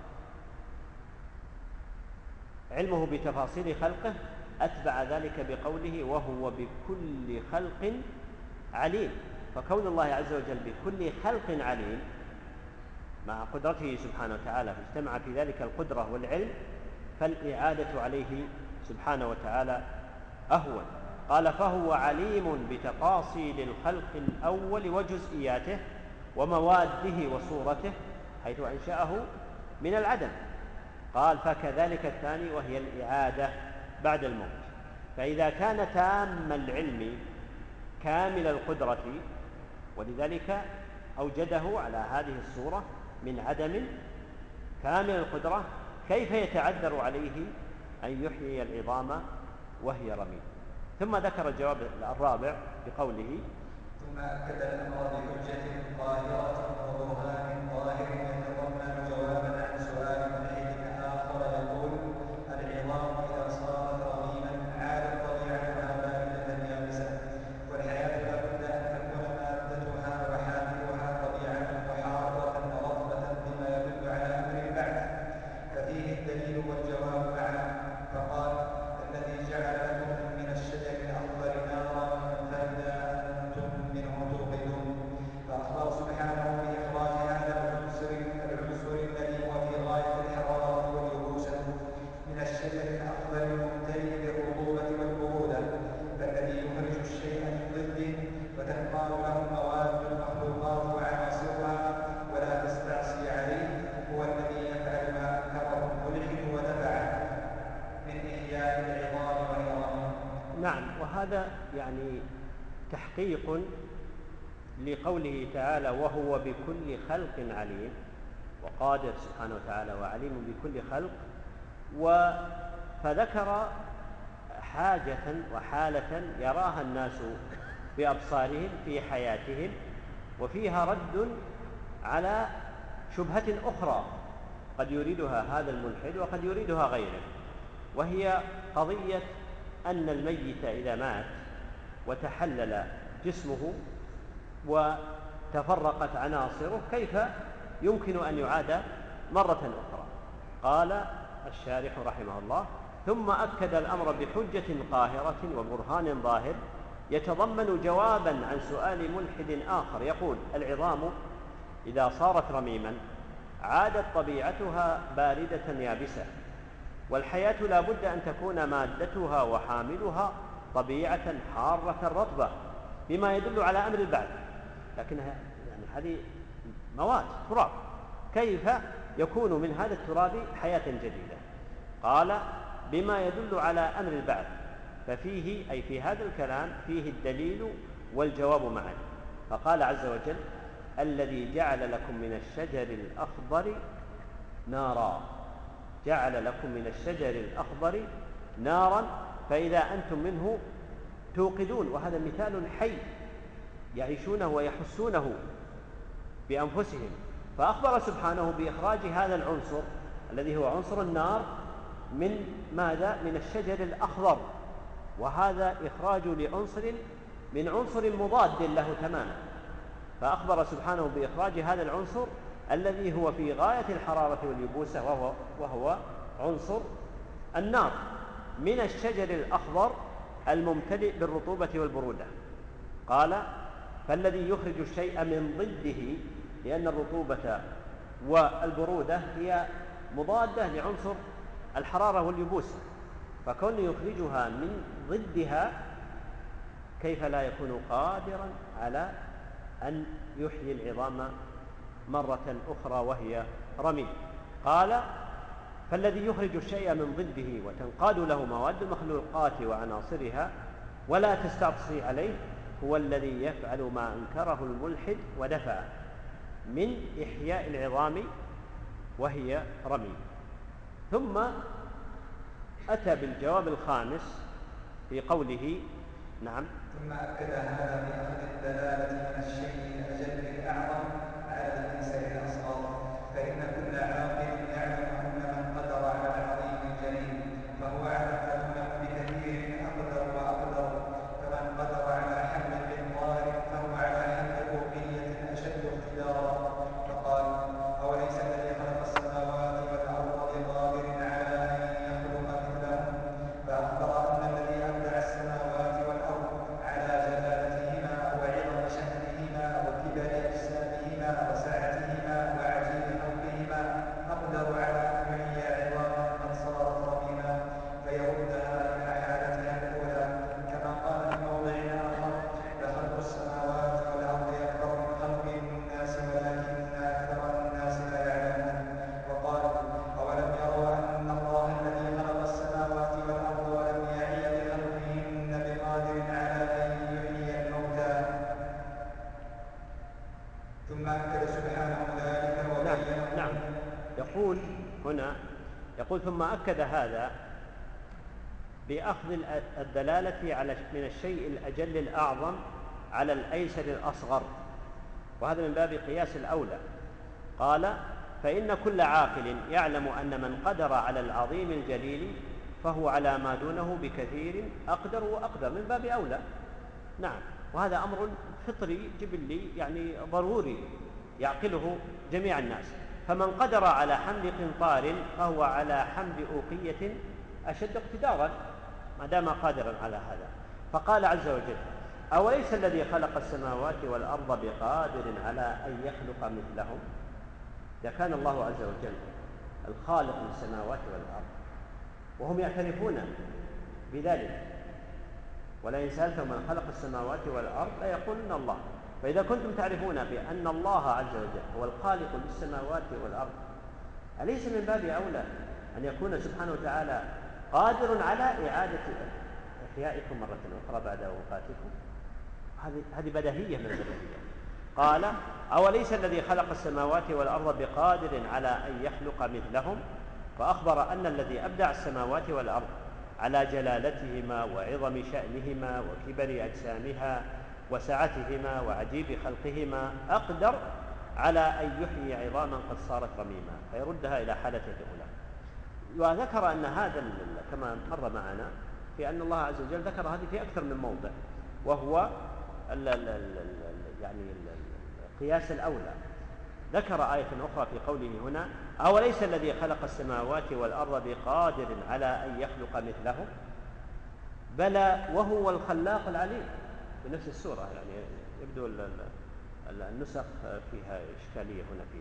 علمه بتفاصيل خلقه، أتبع ذلك بقوله وهو بكل خلق عليم. فكون الله عز وجل بكل خلق عليم مع قدرته سبحانه وتعالى، فاجتمع في ذلك القدرة والعلم، فالإعادة عليه سبحانه وتعالى أهون. قال فهو عليم بتفاصيل الخلق الأول وجزئياته ومواده وصورته حيث أنشأه من العدم. قال فكذلك الثاني وهي الإعادة بعد الموت. فإذا كان تام العلم كامل القدرة، ولذلك أوجده على هذه الصورة من عدم كامل القدرة، كيف يتعذر عليه أن يحيي العظام وهي رميم؟ ثم ذكر الجواب الرابع بقوله ثم أكد الأمر بحجة ظاهرة وبرهان ظاهر يتضمن جوابا عن سؤال ملحد آخر يقول العظام إذا صارت رميما عادت طبيعتها باردة يابسة، والحياة لا بد أن تكون مادتها وحاملها طبيعة وحارة رطبة بما يدل على أمر البعث، ففيه الدليل والجواب معا. فقال الذي جعل لكم من الشجر الأخضر نارا فإذا أنتم منه توقدون. فأخبر سبحانه بإخراج هذا العنصر الذي هو في غاية الحرارة واليبوسة من الشجر الأخضر الممتلئ بالرطوبة والبرودة، فالذي يخرج الشيء من ضده وتنقال له مواد المخلوقات وعناصرها ولا تستعصي عليه هو الذي يفعل ما أنكره الملحد ودفعه من إحياء العظام وهي رميم. نعم، وهذا يعني تحقيق لقوله تعالى وهو بكل خلق عليم، وقادر سبحانه وتعالى وعليم بكل خلق. فذكر حاجة وحالة يراها الناس بأبصارهم في حياتهم، وفيها رد على شبهة أخرى قد يريدها هذا الملحد وقد يريدها غيره، وهي قضية أن الميت إذا مات وتحلل جسمه وتفرقت عناصره كيف يمكن أن يعاد مرة أخرى. قال الشارح رحمه الله ثم أكد الأمر بحجة قاهرة وبرهان ظاهر يتضمن جوابا عن سؤال ملحد آخر يقول العظام إذا صارت رميما عادت طبيعتها باردة يابسة، والحياة لا بد أن تكون مادتها وحاملها طبيعة حارة رطبة بما يدل على أمر البعث. لكنها يعني هذه مواد تراب، كيف يكون من هذا التراب حياة جديدة؟ قال بما يدل على أمر البعث، ففيه أي في هذا الكلام فيه الدليل والجواب معا. فقال عز وجل الذي جعل لكم من الشجر الأخضر نارا، جعل لكم من الشجر الأخضر نارا فإذا أنتم منه توقدون. وهذا مثال حي يعيشونه ويحسونه بأنفسهم. فأخبر سبحانه بإخراج هذا العنصر الذي هو عنصر النار من ماذا؟ من الشجر الأخضر، وهذا إخراج لعنصر من عنصر مضاد له تماما. فأخبر سبحانه بإخراج هذا العنصر الذي هو في غاية الحرارة واليبوسة وهو عنصر النار من الشجر الأخضر الممتلئ بالرطوبة والبرودة. قال فالذي يخرج الشيء من ضده، لأن الرطوبة والبرودة هي مضادة لعنصر الحرارة واليبوسة، فكون يخرجها من ضدها كيف لا يكون قادرا على أن يحيي العظام مرة أخرى وهي رميم؟ قال فالذي يخرج الشيء من ضده وتنقاد له مواد المخلوقات وعناصرها ولا تستعصي عليه هو الذي يفعل ما أنكره الملحد ودفعه من إحياء العظام وهي رميم. ثم أتى بالجواب الخامس في قوله نعم. ثم أكد هذا بأخذ الدلالة من الشيء الأجل الأعظم على الأيسر الأصغر، فإن كل عاقل يعلم أن من قدر على العظيم الجليل فهو على ما دونه بكثير أقدر وأقدر، فمن قدر على حمل قنطار فهو على حمل أوقية أشد اقتدارا. فقال: أوليس الذي خلق السماوات والأرض بقادر على أن يخلق مثلهم؟ فأخبر أن الذي أبدع السماوات والأرض على جلالتهما وعظم شأنهما وكبر أجسامهما وسعتهما وعجيب خلقهما أقدر على أن يحيي عظاما قد صارت رميما فيردها إلى حالتها الأولى، كما قال في موضع آخر: لخلق السماوات والأرض أكبر من خلق الناس ولكن أكثر الناس لا يعلمون. وقال: أولم يروا أن الله الذي خلق السماوات والأرض ولم يعي بخلقهن بقادر على أن يحيي الموتى. ثم أكد سبحانه ذلك وبين. نعم. يقول هنا ثم أكد هذا بأخذ الدلالة على من الشيء الأجل الأعظم على الأيسر الأصغر، وهذا من باب قياس الأولى. قال: فإن كل عاقل يعلم أن من قدر على العظيم الجليل فهو على ما دونه بكثير أقدر وأقدر، من باب أولى. نعم، وهذا أمر فطري جبلي، يعني ضروري يعقله جميع الناس. فمن قدر على حمل قنطار فهو على حمل أوقية أشد اقتدارا ما دام قادرا على هذا. فقال عز وجل: أوليس الذي خلق السماوات والأرض بقادر على أن يخلق مثلهم؟ إذا كان الله عز وجل الخالق للسماوات والأرض وهم يعترفون بذلك، ولئن سألتهم من خلق السماوات والأرض ليقولن الله. فإذا كنتم تعرفون بأن الله عز وجل هو الخالق للسماوات والأرض، أليس من باب أولى أن يكون سبحانه وتعالى قادر على إعادة إحيائكم مرة أخرى بعد وفاتكم؟ هذه بديهية من البديهيات. قال: أوليس الذي خلق السماوات والأرض بقادر على أن يخلق مثلهم؟ فأخبر أن الذي أبدع السماوات والأرض على جلالتهما وعظم شأنهما وكبر أجسامها وسعتهما وعجيب خلقهما أقدر على أن يحيي عظاما قد صارت رميما فيردها إلى حالتها الأولى. وذكر أن هذا كما مر معنا في أن الله عز وجل ذكر هذه في أكثر من موضع، وهو يعني القياس الأولى. ذكر آية أخرى في قوله هنا: أوليس الذي خلق السماوات والأرض بقادر على أن يخلق مثلهم؟ بلى وهو الخلاق العليم، في نفس السورة. يعني يبدو النسخ فيها إشكالية هنا في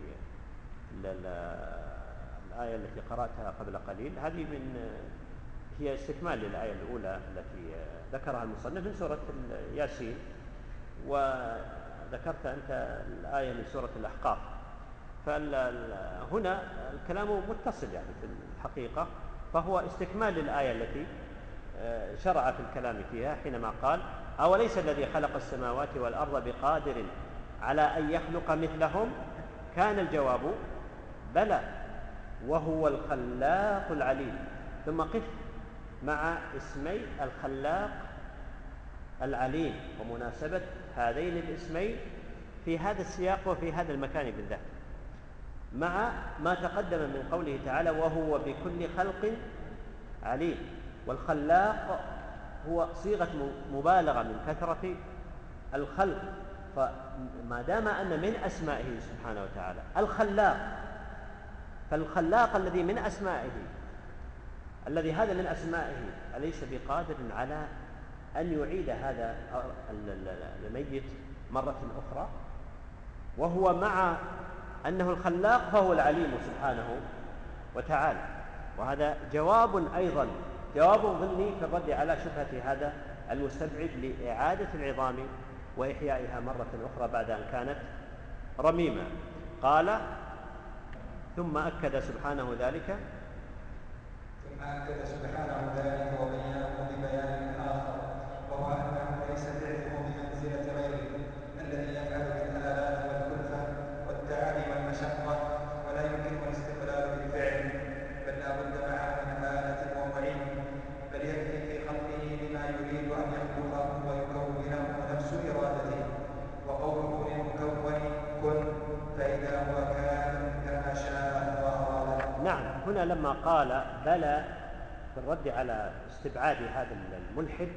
الآية التي قرأتها قبل قليل. هذه هي استكمال للآية الأولى التي ذكرها المصنف من سورة ياسين، وذكرت أنت الآية من سورة الأحقاف. فهنا الكلام متصل يعني في الحقيقة، فهو استكمال للآية التي شرع في الكلام فيها حينما قال: أوليس الذي خلق السماوات والأرض بقادر على أن يخلق مثلهم؟ كان الجواب: بلى وهو الخلاق العليم. ثم قف مع اسمي الخلاق العليم ومناسبة هذين الاسمين في هذا السياق وفي هذا المكان بالذات، مع ما تقدم من قوله تعالى: وهو بكل خلق عليم. والخلاق هو صيغة مبالغة من كثرة الخلق، فما دام أن من أسمائه سبحانه وتعالى الخلاق، فالخلاق الذي من أسمائه هذا من أسمائه أليس بقادر على أن يعيد هذا الميت مرة أخرى؟ وهو مع أنه الخلاق فهو العليم سبحانه وتعالى. وهذا جواب أيضا، جواب ضمني في الرد على شبهة هذا المستبعد لإعادة العظام وإحيائها مرة أخرى بعد أن كانت رميمة. قال: ثم أكد سبحانه ذلك وبينه ببيان آخر، وهو أنه ليس فعله بمنزلة غيره الذي يفعل بالآلات والكلفة والتعب والمشقة، ولا يمكن الاستقلال بالفعل، بل لا بد معه من آلة ومعين هنا لما قال بلى في الرد على استبعاد هذا الملحد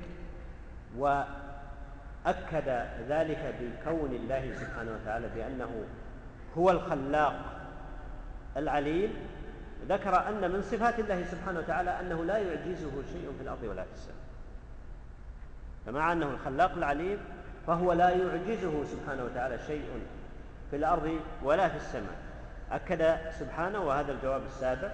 وأكد ذلك بكون الله سبحانه وتعالى بأنه هو الخلاق العليم، ذكر أن من صفات الله سبحانه وتعالى أنه لا يعجزه شيء في الأرض ولا في السماء. فمع أنه الخلاق العليم فهو لا يعجزه سبحانه وتعالى شيء في الأرض ولا في السماء. أكد سبحانه، وهذا الجواب السابق،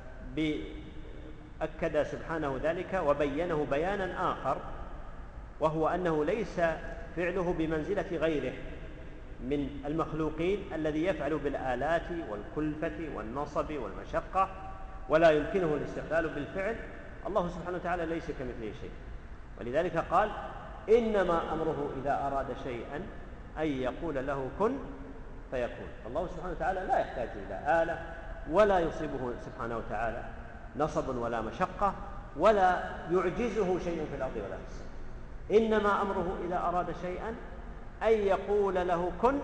أكد سبحانه ذلك وبينه بيانا آخر، وهو أنه ليس فعله بمنزلة غيره من المخلوقين الذي يفعل بالآلات والكلفة والنصب والمشقة ولا يمكنه الاستقلال بالفعل. الله سبحانه وتعالى ليس كمثله شيء، ولذلك قال إنما أمره إذا أراد شيئا أن يقول له كن فيكون. الله سبحانه وتعالى لا يحتاج إلى آلة، ولا يصيبه سبحانه وتعالى نصب ولا مشقة، ولا يعجزه شيء في الأرض ولا في السماء. إنما أمره إذا أراد شيئا أن يقول له كن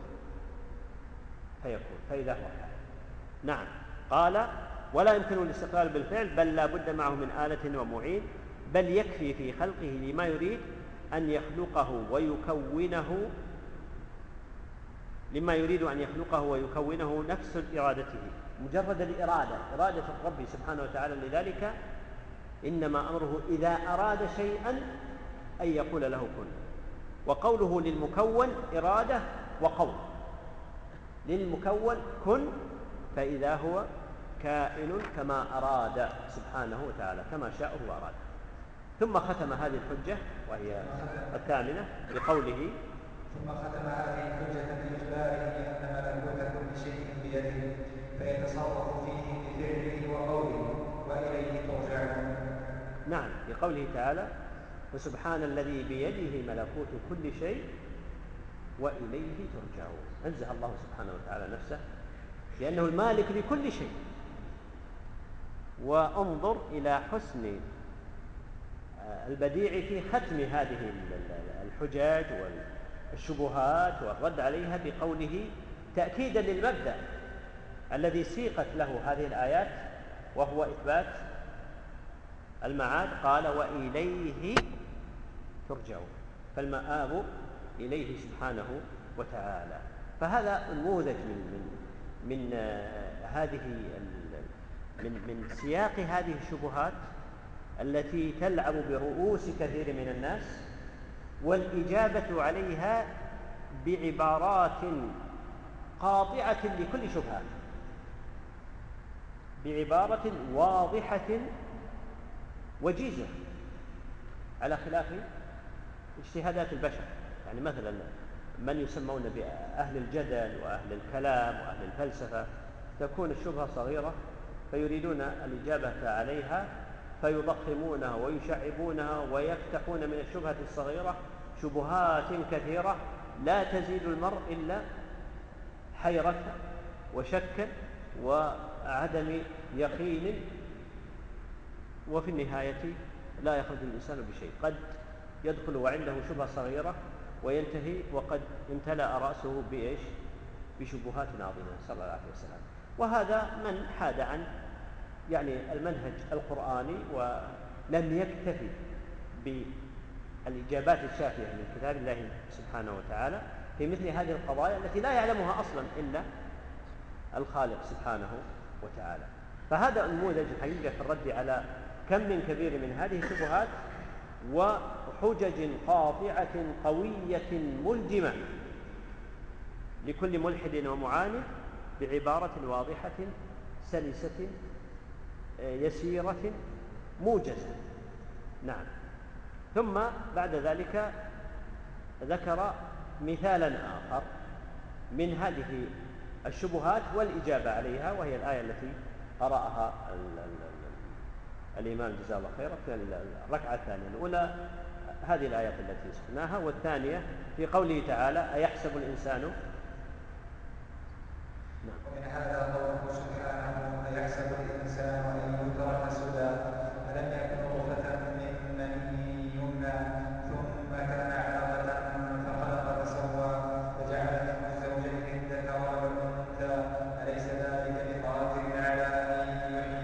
فيكون، فإذا هو حال. نعم، قال ولا يمكن الاستقلال بالفعل، بل لا بد معه من آلة ومعين، بل يكفي في خلقه لما يريد أن يخلقه ويكونه، لما يريد أن يخلقه ويكونه نفس إرادته، مجرد الإرادة، إرادة الرب سبحانه وتعالى. لذلك إنما أمره إذا أراد شيئا أن يقول له كن. وقوله للمكون إرادة وقول، للمكون كن فإذا هو كائن كما أراد سبحانه وتعالى، كما شاء وأراد. ثم ختم هذه الحجة وهي الثامنة بقوله ثم ختم هذه الحجة بإخباره بأن ملكوت كل شيء بيده فيتصرف فيه بفعله وقوله وإليه ترجعون. نعم، بقوله تعالى وسبحان الذي بيده ملكوت كل شيء وإليه ترجعون. أنزه الله سبحانه وتعالى نفسه لأنه المالك لكل شيء. وانظر إلى حسن البديع في ختم هذه الحجاج والشبهات والرد عليها بقوله تأكيدا للمبدأ الذي سيقت له هذه الآيات، وهو إثبات المعاد. قال وإليه ترجعون، فالمآب إليه سبحانه وتعالى. فهذا نموذج من هذه من سياق هذه الشبهات التي تلعب برؤوس كثير من الناس، والإجابة عليها بعبارات قاطعة لكل شبهة، بعبارة واضحة وجيزة، على خلاف اجتهادات البشر. يعني مثلا من يسمون بأهل الجدل وأهل الكلام وأهل الفلسفة، تكون الشبهة صغيرة فيريدون الإجابة عليها فيضخمونها ويشعبونها ويفتحون من الشبهة الصغيرة شبهات كثيرة لا تزيد المرء إلا حيرة وشك وعدم يقين، وفي النهاية لا يخرج الإنسان بشيء. قد يدخل وعنده شبهة صغيرة وينتهي وقد امتلأ رأسه بإيش؟ بشبهات عظيمة، صلى الله عليه وسلم. وهذا من حاد عن يعني المنهج القرآني ولم يكتفي بالإجابات الشافية من كتاب الله سبحانه وتعالى في مثل هذه القضايا التي لا يعلمها أصلا إلا الخالق سبحانه وتعالى. فهذا نموذج حقيقة في الرد على كم من كبير من هذه الشبهات وحجج قاطعة قوية ملجمة لكل ملحد ومعاند بعبارة واضحة سلسة يسيرة موجزة. نعم. ثم بعد ذلك ذكر مثالا آخر من هذه الشبهات والإجابة عليها، وهي الآية التي قرأها الإمام جزاه الله خيرا في الركعة الثانية. الأولى هذه الآيات التي سمعناها، والثانية في قوله تعالى أيحسب الإنسان. نعم. ومن هذا قوله سبحانه أيحسب الإنسان أن يترك سدى ألم يكن نطفة من مني يمنى ثم كان علقة فخلق فسوى فجعل منه زوجين الذكر والأنثى أليس ذلك بقادر على أن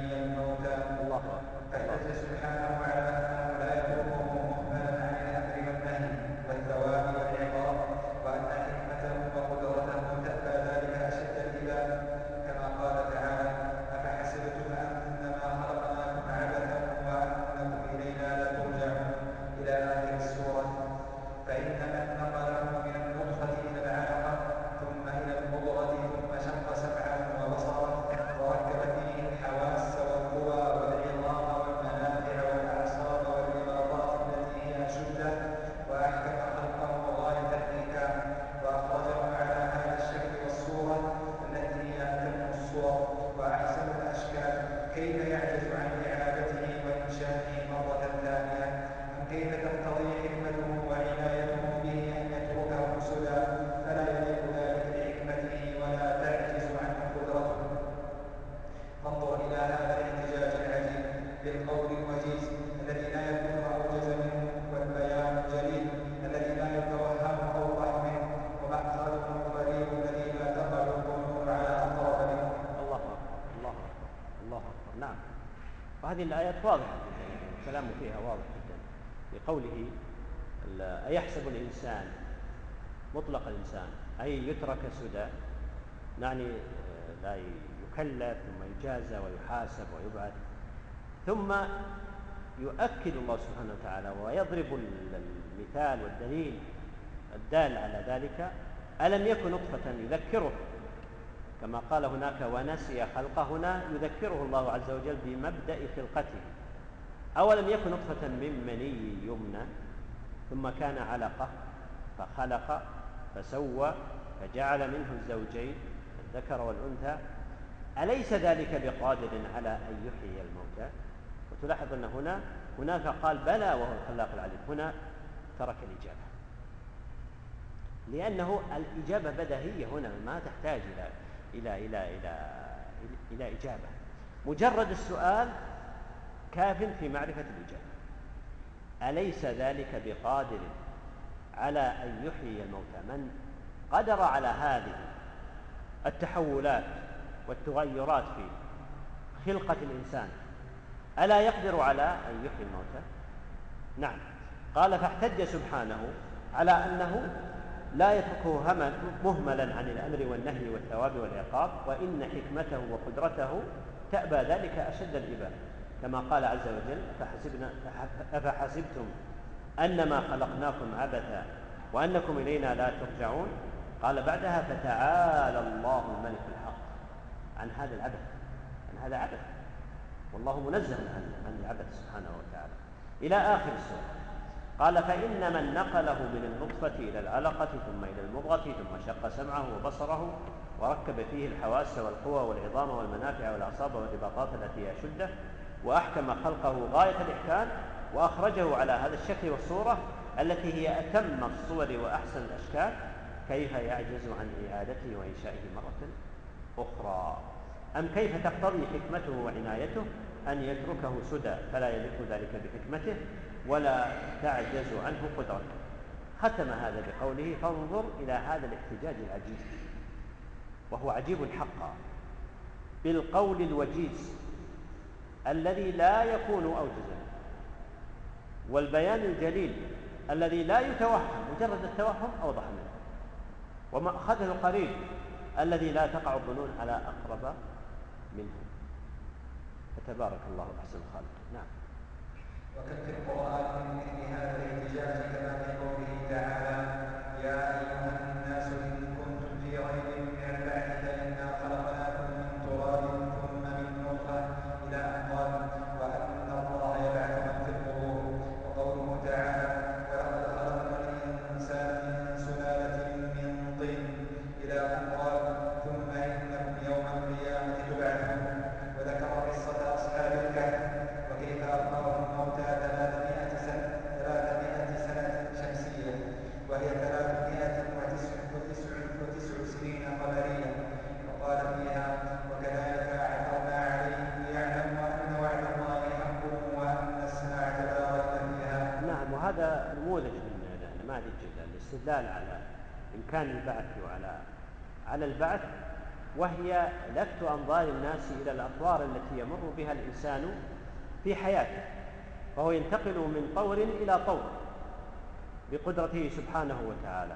كيف يعجز عن إعادته وإنشائه مرة ثانية؟ أم كيف تقتضي حكمته وعنايته به أن يتركه سدى فلا يليق ذلك بحكمته ولا تعجز عنه قدرته؟ فانظر إلى هذا الاحتجاج العجيب بالقول الوجيز الذي لا يكون أوجز منه، والبيان الجليل الذي لا يتوهم أوضح منه، ومأخذه الغريب الذي لا تقع الظنون على أقرب منه. الله أكبر الله أكبر الله أكبر. نعم، وهذه الآيات واضحة جدا، الكلام فيها واضح جدا. بقوله أيحسب الإنسان، مطلق الإنسان أي يترك سدى، يعني لا يكلف ثم يجازى ويحاسب ويبعث. ثم يؤكد الله سبحانه وتعالى ويضرب المثال والدليل الدال على ذلك: ألم يكن نطفة يذكره، كما قال هناك ونسي خلقه، هنا يذكره الله عز وجل بمبدأ خلقته. أولم يكن نطفة من مني يمنى ثم كان علقة فخلق فسوى فجعل منه الزوجين الذكر والأنثى أليس ذلك بقادر على أن يحيي الموتى؟ وتلاحظ أن هناك قال بلى وهو الخلاق العليم، هنا ترك الإجابة، لأنه الإجابة بديهية هنا ما تحتاج إلى إجابة. مجرد السؤال كاف في معرفة الإجابة. أليس ذلك بقادر على أن يحيي الموتى؟ من قدر على هذه التحولات والتغيرات في خلقة الإنسان ألا يقدر على أن يحيي الموتى؟ نعم. قال فاحتج سبحانه على أنه لا يتركه مهملا عن الأمر والنهي والثواب والعقاب، وإن حكمته وقدرته تأبى ذلك أشد الإباء، كما قال عز وجل: أفحسبتم أنما خلقناكم عبثا وأنكم إلينا لا ترجعون. قال بعدها: فتعالى الله الملك الحق عن هذا العبث، عن هذا عبث، والله منزه عن العبث سبحانه وتعالى، إلى آخر السورة. قال فإن من نقله من النطفة إلى العلقة ثم إلى المضغة ثم شق سمعه وبصره وركب فيه الحواس والقوى والعظام والمنافع والأعصاب والرباطات التي هي شدة، وأحكم خلقه غاية الإحكام، وأخرجه على هذا الشكل والصورة التي هي أتم الصور وأحسن الأشكال، كيف يعجز عن إعادته وإنشائه مرة أخرى؟ أم كيف تقتضي حكمته وعنايته أن يتركه سدى فلا يليق ذلك بحكمته ولا تعجز عنه قدرته؟ ختم هذا بقوله: فانظر إلى هذا الاحتجاج العجيب، وهو عجيب حقا، بالقول الوجيز الذي لا يكون أوجزا، والبيان الجليل الذي لا يتوهم، مجرد التوهم أوضح منه، ومأخذه القريب الذي لا تقع الظنون على أقرب منه. فتبارك الله أحسن الخالق. نعم. وكم في القرآن من مثل هذا الاحتجاج كما في قوله تعالى: يا أيها الناس إن كنتم في ريب من البعث فإنا خلقناكم من تراب ثم من نطفة، إلى أن قال: وأن الله يبعث من في القبور. وقوله تعالى: ولقد خلقنا الإنسان من سلالة من طين، إلى أن قال: ثم إنكم يوم القيامة تبعثون. وذكر قصة أصحاب الكهف وكيف أخبرهم الموتى 300 سنة شمسية، وهي 399 سنين قمرية. وقال فيها: وكذلك عثرنا عليهم ليعلموا أن وعد الله حق وأن الساعة لا ريب فيها. نعم. وهذا نموذج من نماذج الاستدلال على إمكان البعث على البعث، وهي لفت أنظار الناس إلى الأطوار التي يمر بها الإنسان في حياته، فهو ينتقل من طور إلى طور بقدرته سبحانه وتعالى.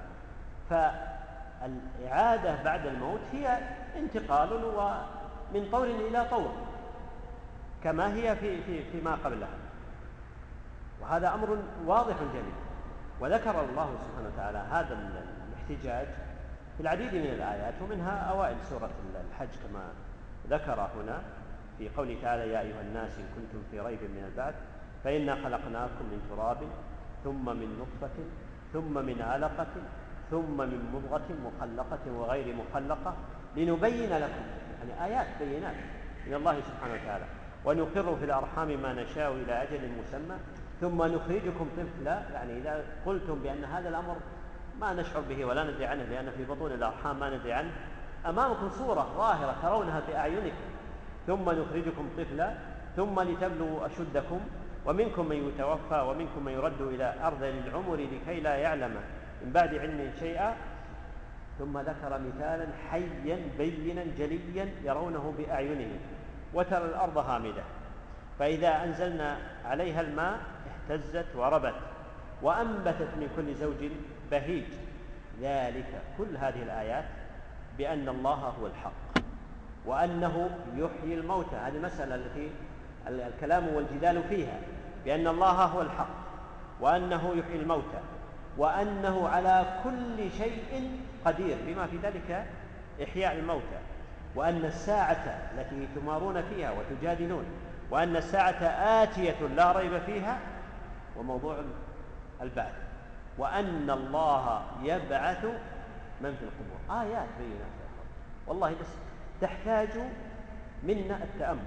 فالإعادة بعد الموت هي انتقال من طور إلى طور كما هي فيما قبلها، وهذا أمر واضح جليل. وذكر الله سبحانه وتعالى هذا الاحتجاج في العديد من الآيات، ومنها أوائل سورة الحج كما ذكر هنا في قوله تعالى: يا أيها الناس إن كنتم في ريب من البعث فإنا خلقناكم من تراب ثم من نطفة ثم من علقة ثم من مضغة مخلقة وغير مخلقة لنبين لكم، يعني آيات بينات من الله سبحانه وتعالى. ونقر في الأرحام ما نشاء إلى أجل مسمى ثم نخرجكم طفلا. يعني إذا قلتم بأن هذا الأمر ما نشعر به ولا ندري عنه لأن في بطون الأرحام ما ندري عنه، أمامكم صورة ظاهرة ترونها بأعينكم، ثم نخرجكم طفلا ثم لتبلغوا أشدكم ومنكم من يتوفى ومنكم من يرد إلى أرذل العمر لكي لا يعلم من بعد علم شيئا، ثم ذكر مثالا حيا بينا جليا يرونه بأعينهم وترى الأرض هامدة فإذا أنزلنا عليها الماء اهتزت وربت وأنبتت من كل زوج بهيج. ذلك كل هذه الآيات بأن الله هو الحق وأنه يحيي الموتى. هذه المسألة التي الكلام والجدال فيها، بأن الله هو الحق وأنه يحيي الموتى وأنه على كل شيء قدير بما في ذلك إحياء الموتى، وأن الساعة التي تمارون فيها وتجادلون وأن الساعة آتية لا ريب فيها وموضوع البعث، وأن الله يبعث من في القبور. آيات بينات والله بس تحتاج منا التأمل،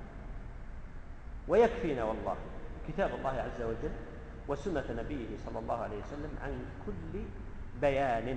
ويكفينا والله كتاب الله عز وجل وسنة نبيه صلى الله عليه وسلم عن كل بيان.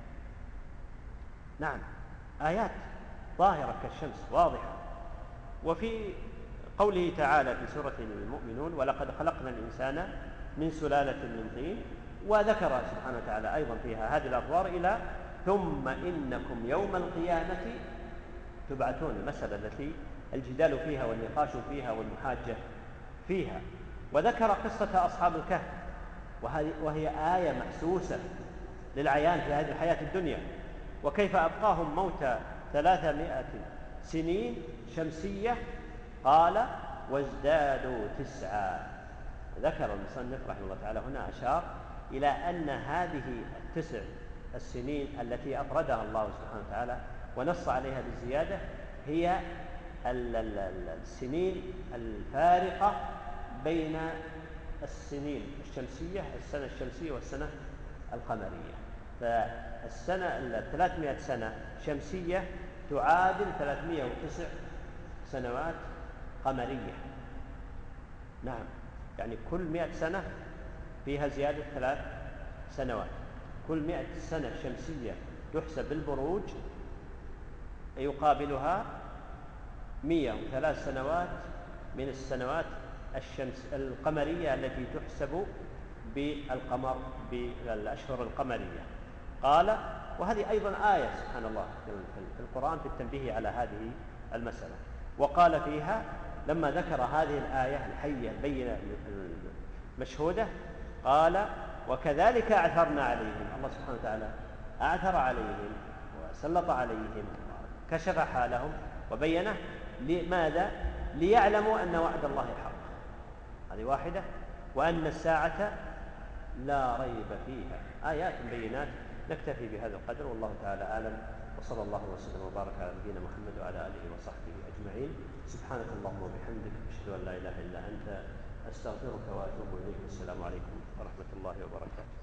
نعم، آيات ظاهرة كالشمس واضحة. وفي قوله تعالى في سورة المؤمنون ولقد خلقنا الإنسان من سلالة من طين، وذكر سبحانه وتعالى أيضا فيها هذه الأطوار إلى ثم إنكم يوم القيامة تبعثون، المسألة التي الجدال فيها والنقاش فيها والمحاجة فيها. وذكر قصة أصحاب الكهف وهي آية محسوسة للعيان في هذه الحياة الدنيا، وكيف أبقاهم موتى 300 سنين شمسية قال وازدادوا 9. ذكر المصنف رحمه الله تعالى هنا أشار إلى أن هذه 9 السنين التي أفردها الله سبحانه وتعالى ونص عليها بالزيادة هي السنين الفارقة بين السنين الشمسية، السنة الشمسية والسنة القمرية. فالسنة 300 سنة شمسية تعادل 309 سنوات قمرية. نعم، يعني كل 100 سنة فيها زيادة 3 سنوات. كل 100 سنة شمسية تحسب بالبروج يقابلها 103 سنوات من السنوات القمرية التي تحسب بالقمر بالأشهر القمرية. قال وهذه أيضا آية سبحان الله في القرآن في التنبيه على هذه المسألة. وقال فيها لما ذكر هذه الآية الحية البينة المشهودة قال وكذلك أعثرنا عليهم. الله سبحانه وتعالى أعثر عليهم وسلط عليهم كشف حالهم وبينه لماذا؟ ليعلموا أن وعد الله حق، هذه واحدة، وأن الساعة لا ريب فيها. آيات بينات. نكتفي بهذا القدر والله تعالى أعلم، وصلى الله وسلم وبارك على نبينا محمد وعلى آله وصحبه أجمعين. سبحانك اللهم وبحمدك أشهد أن لا إله إلا أنت أستغفرك وأتوب إليك. السلام عليكم ورحمة الله وبركاته.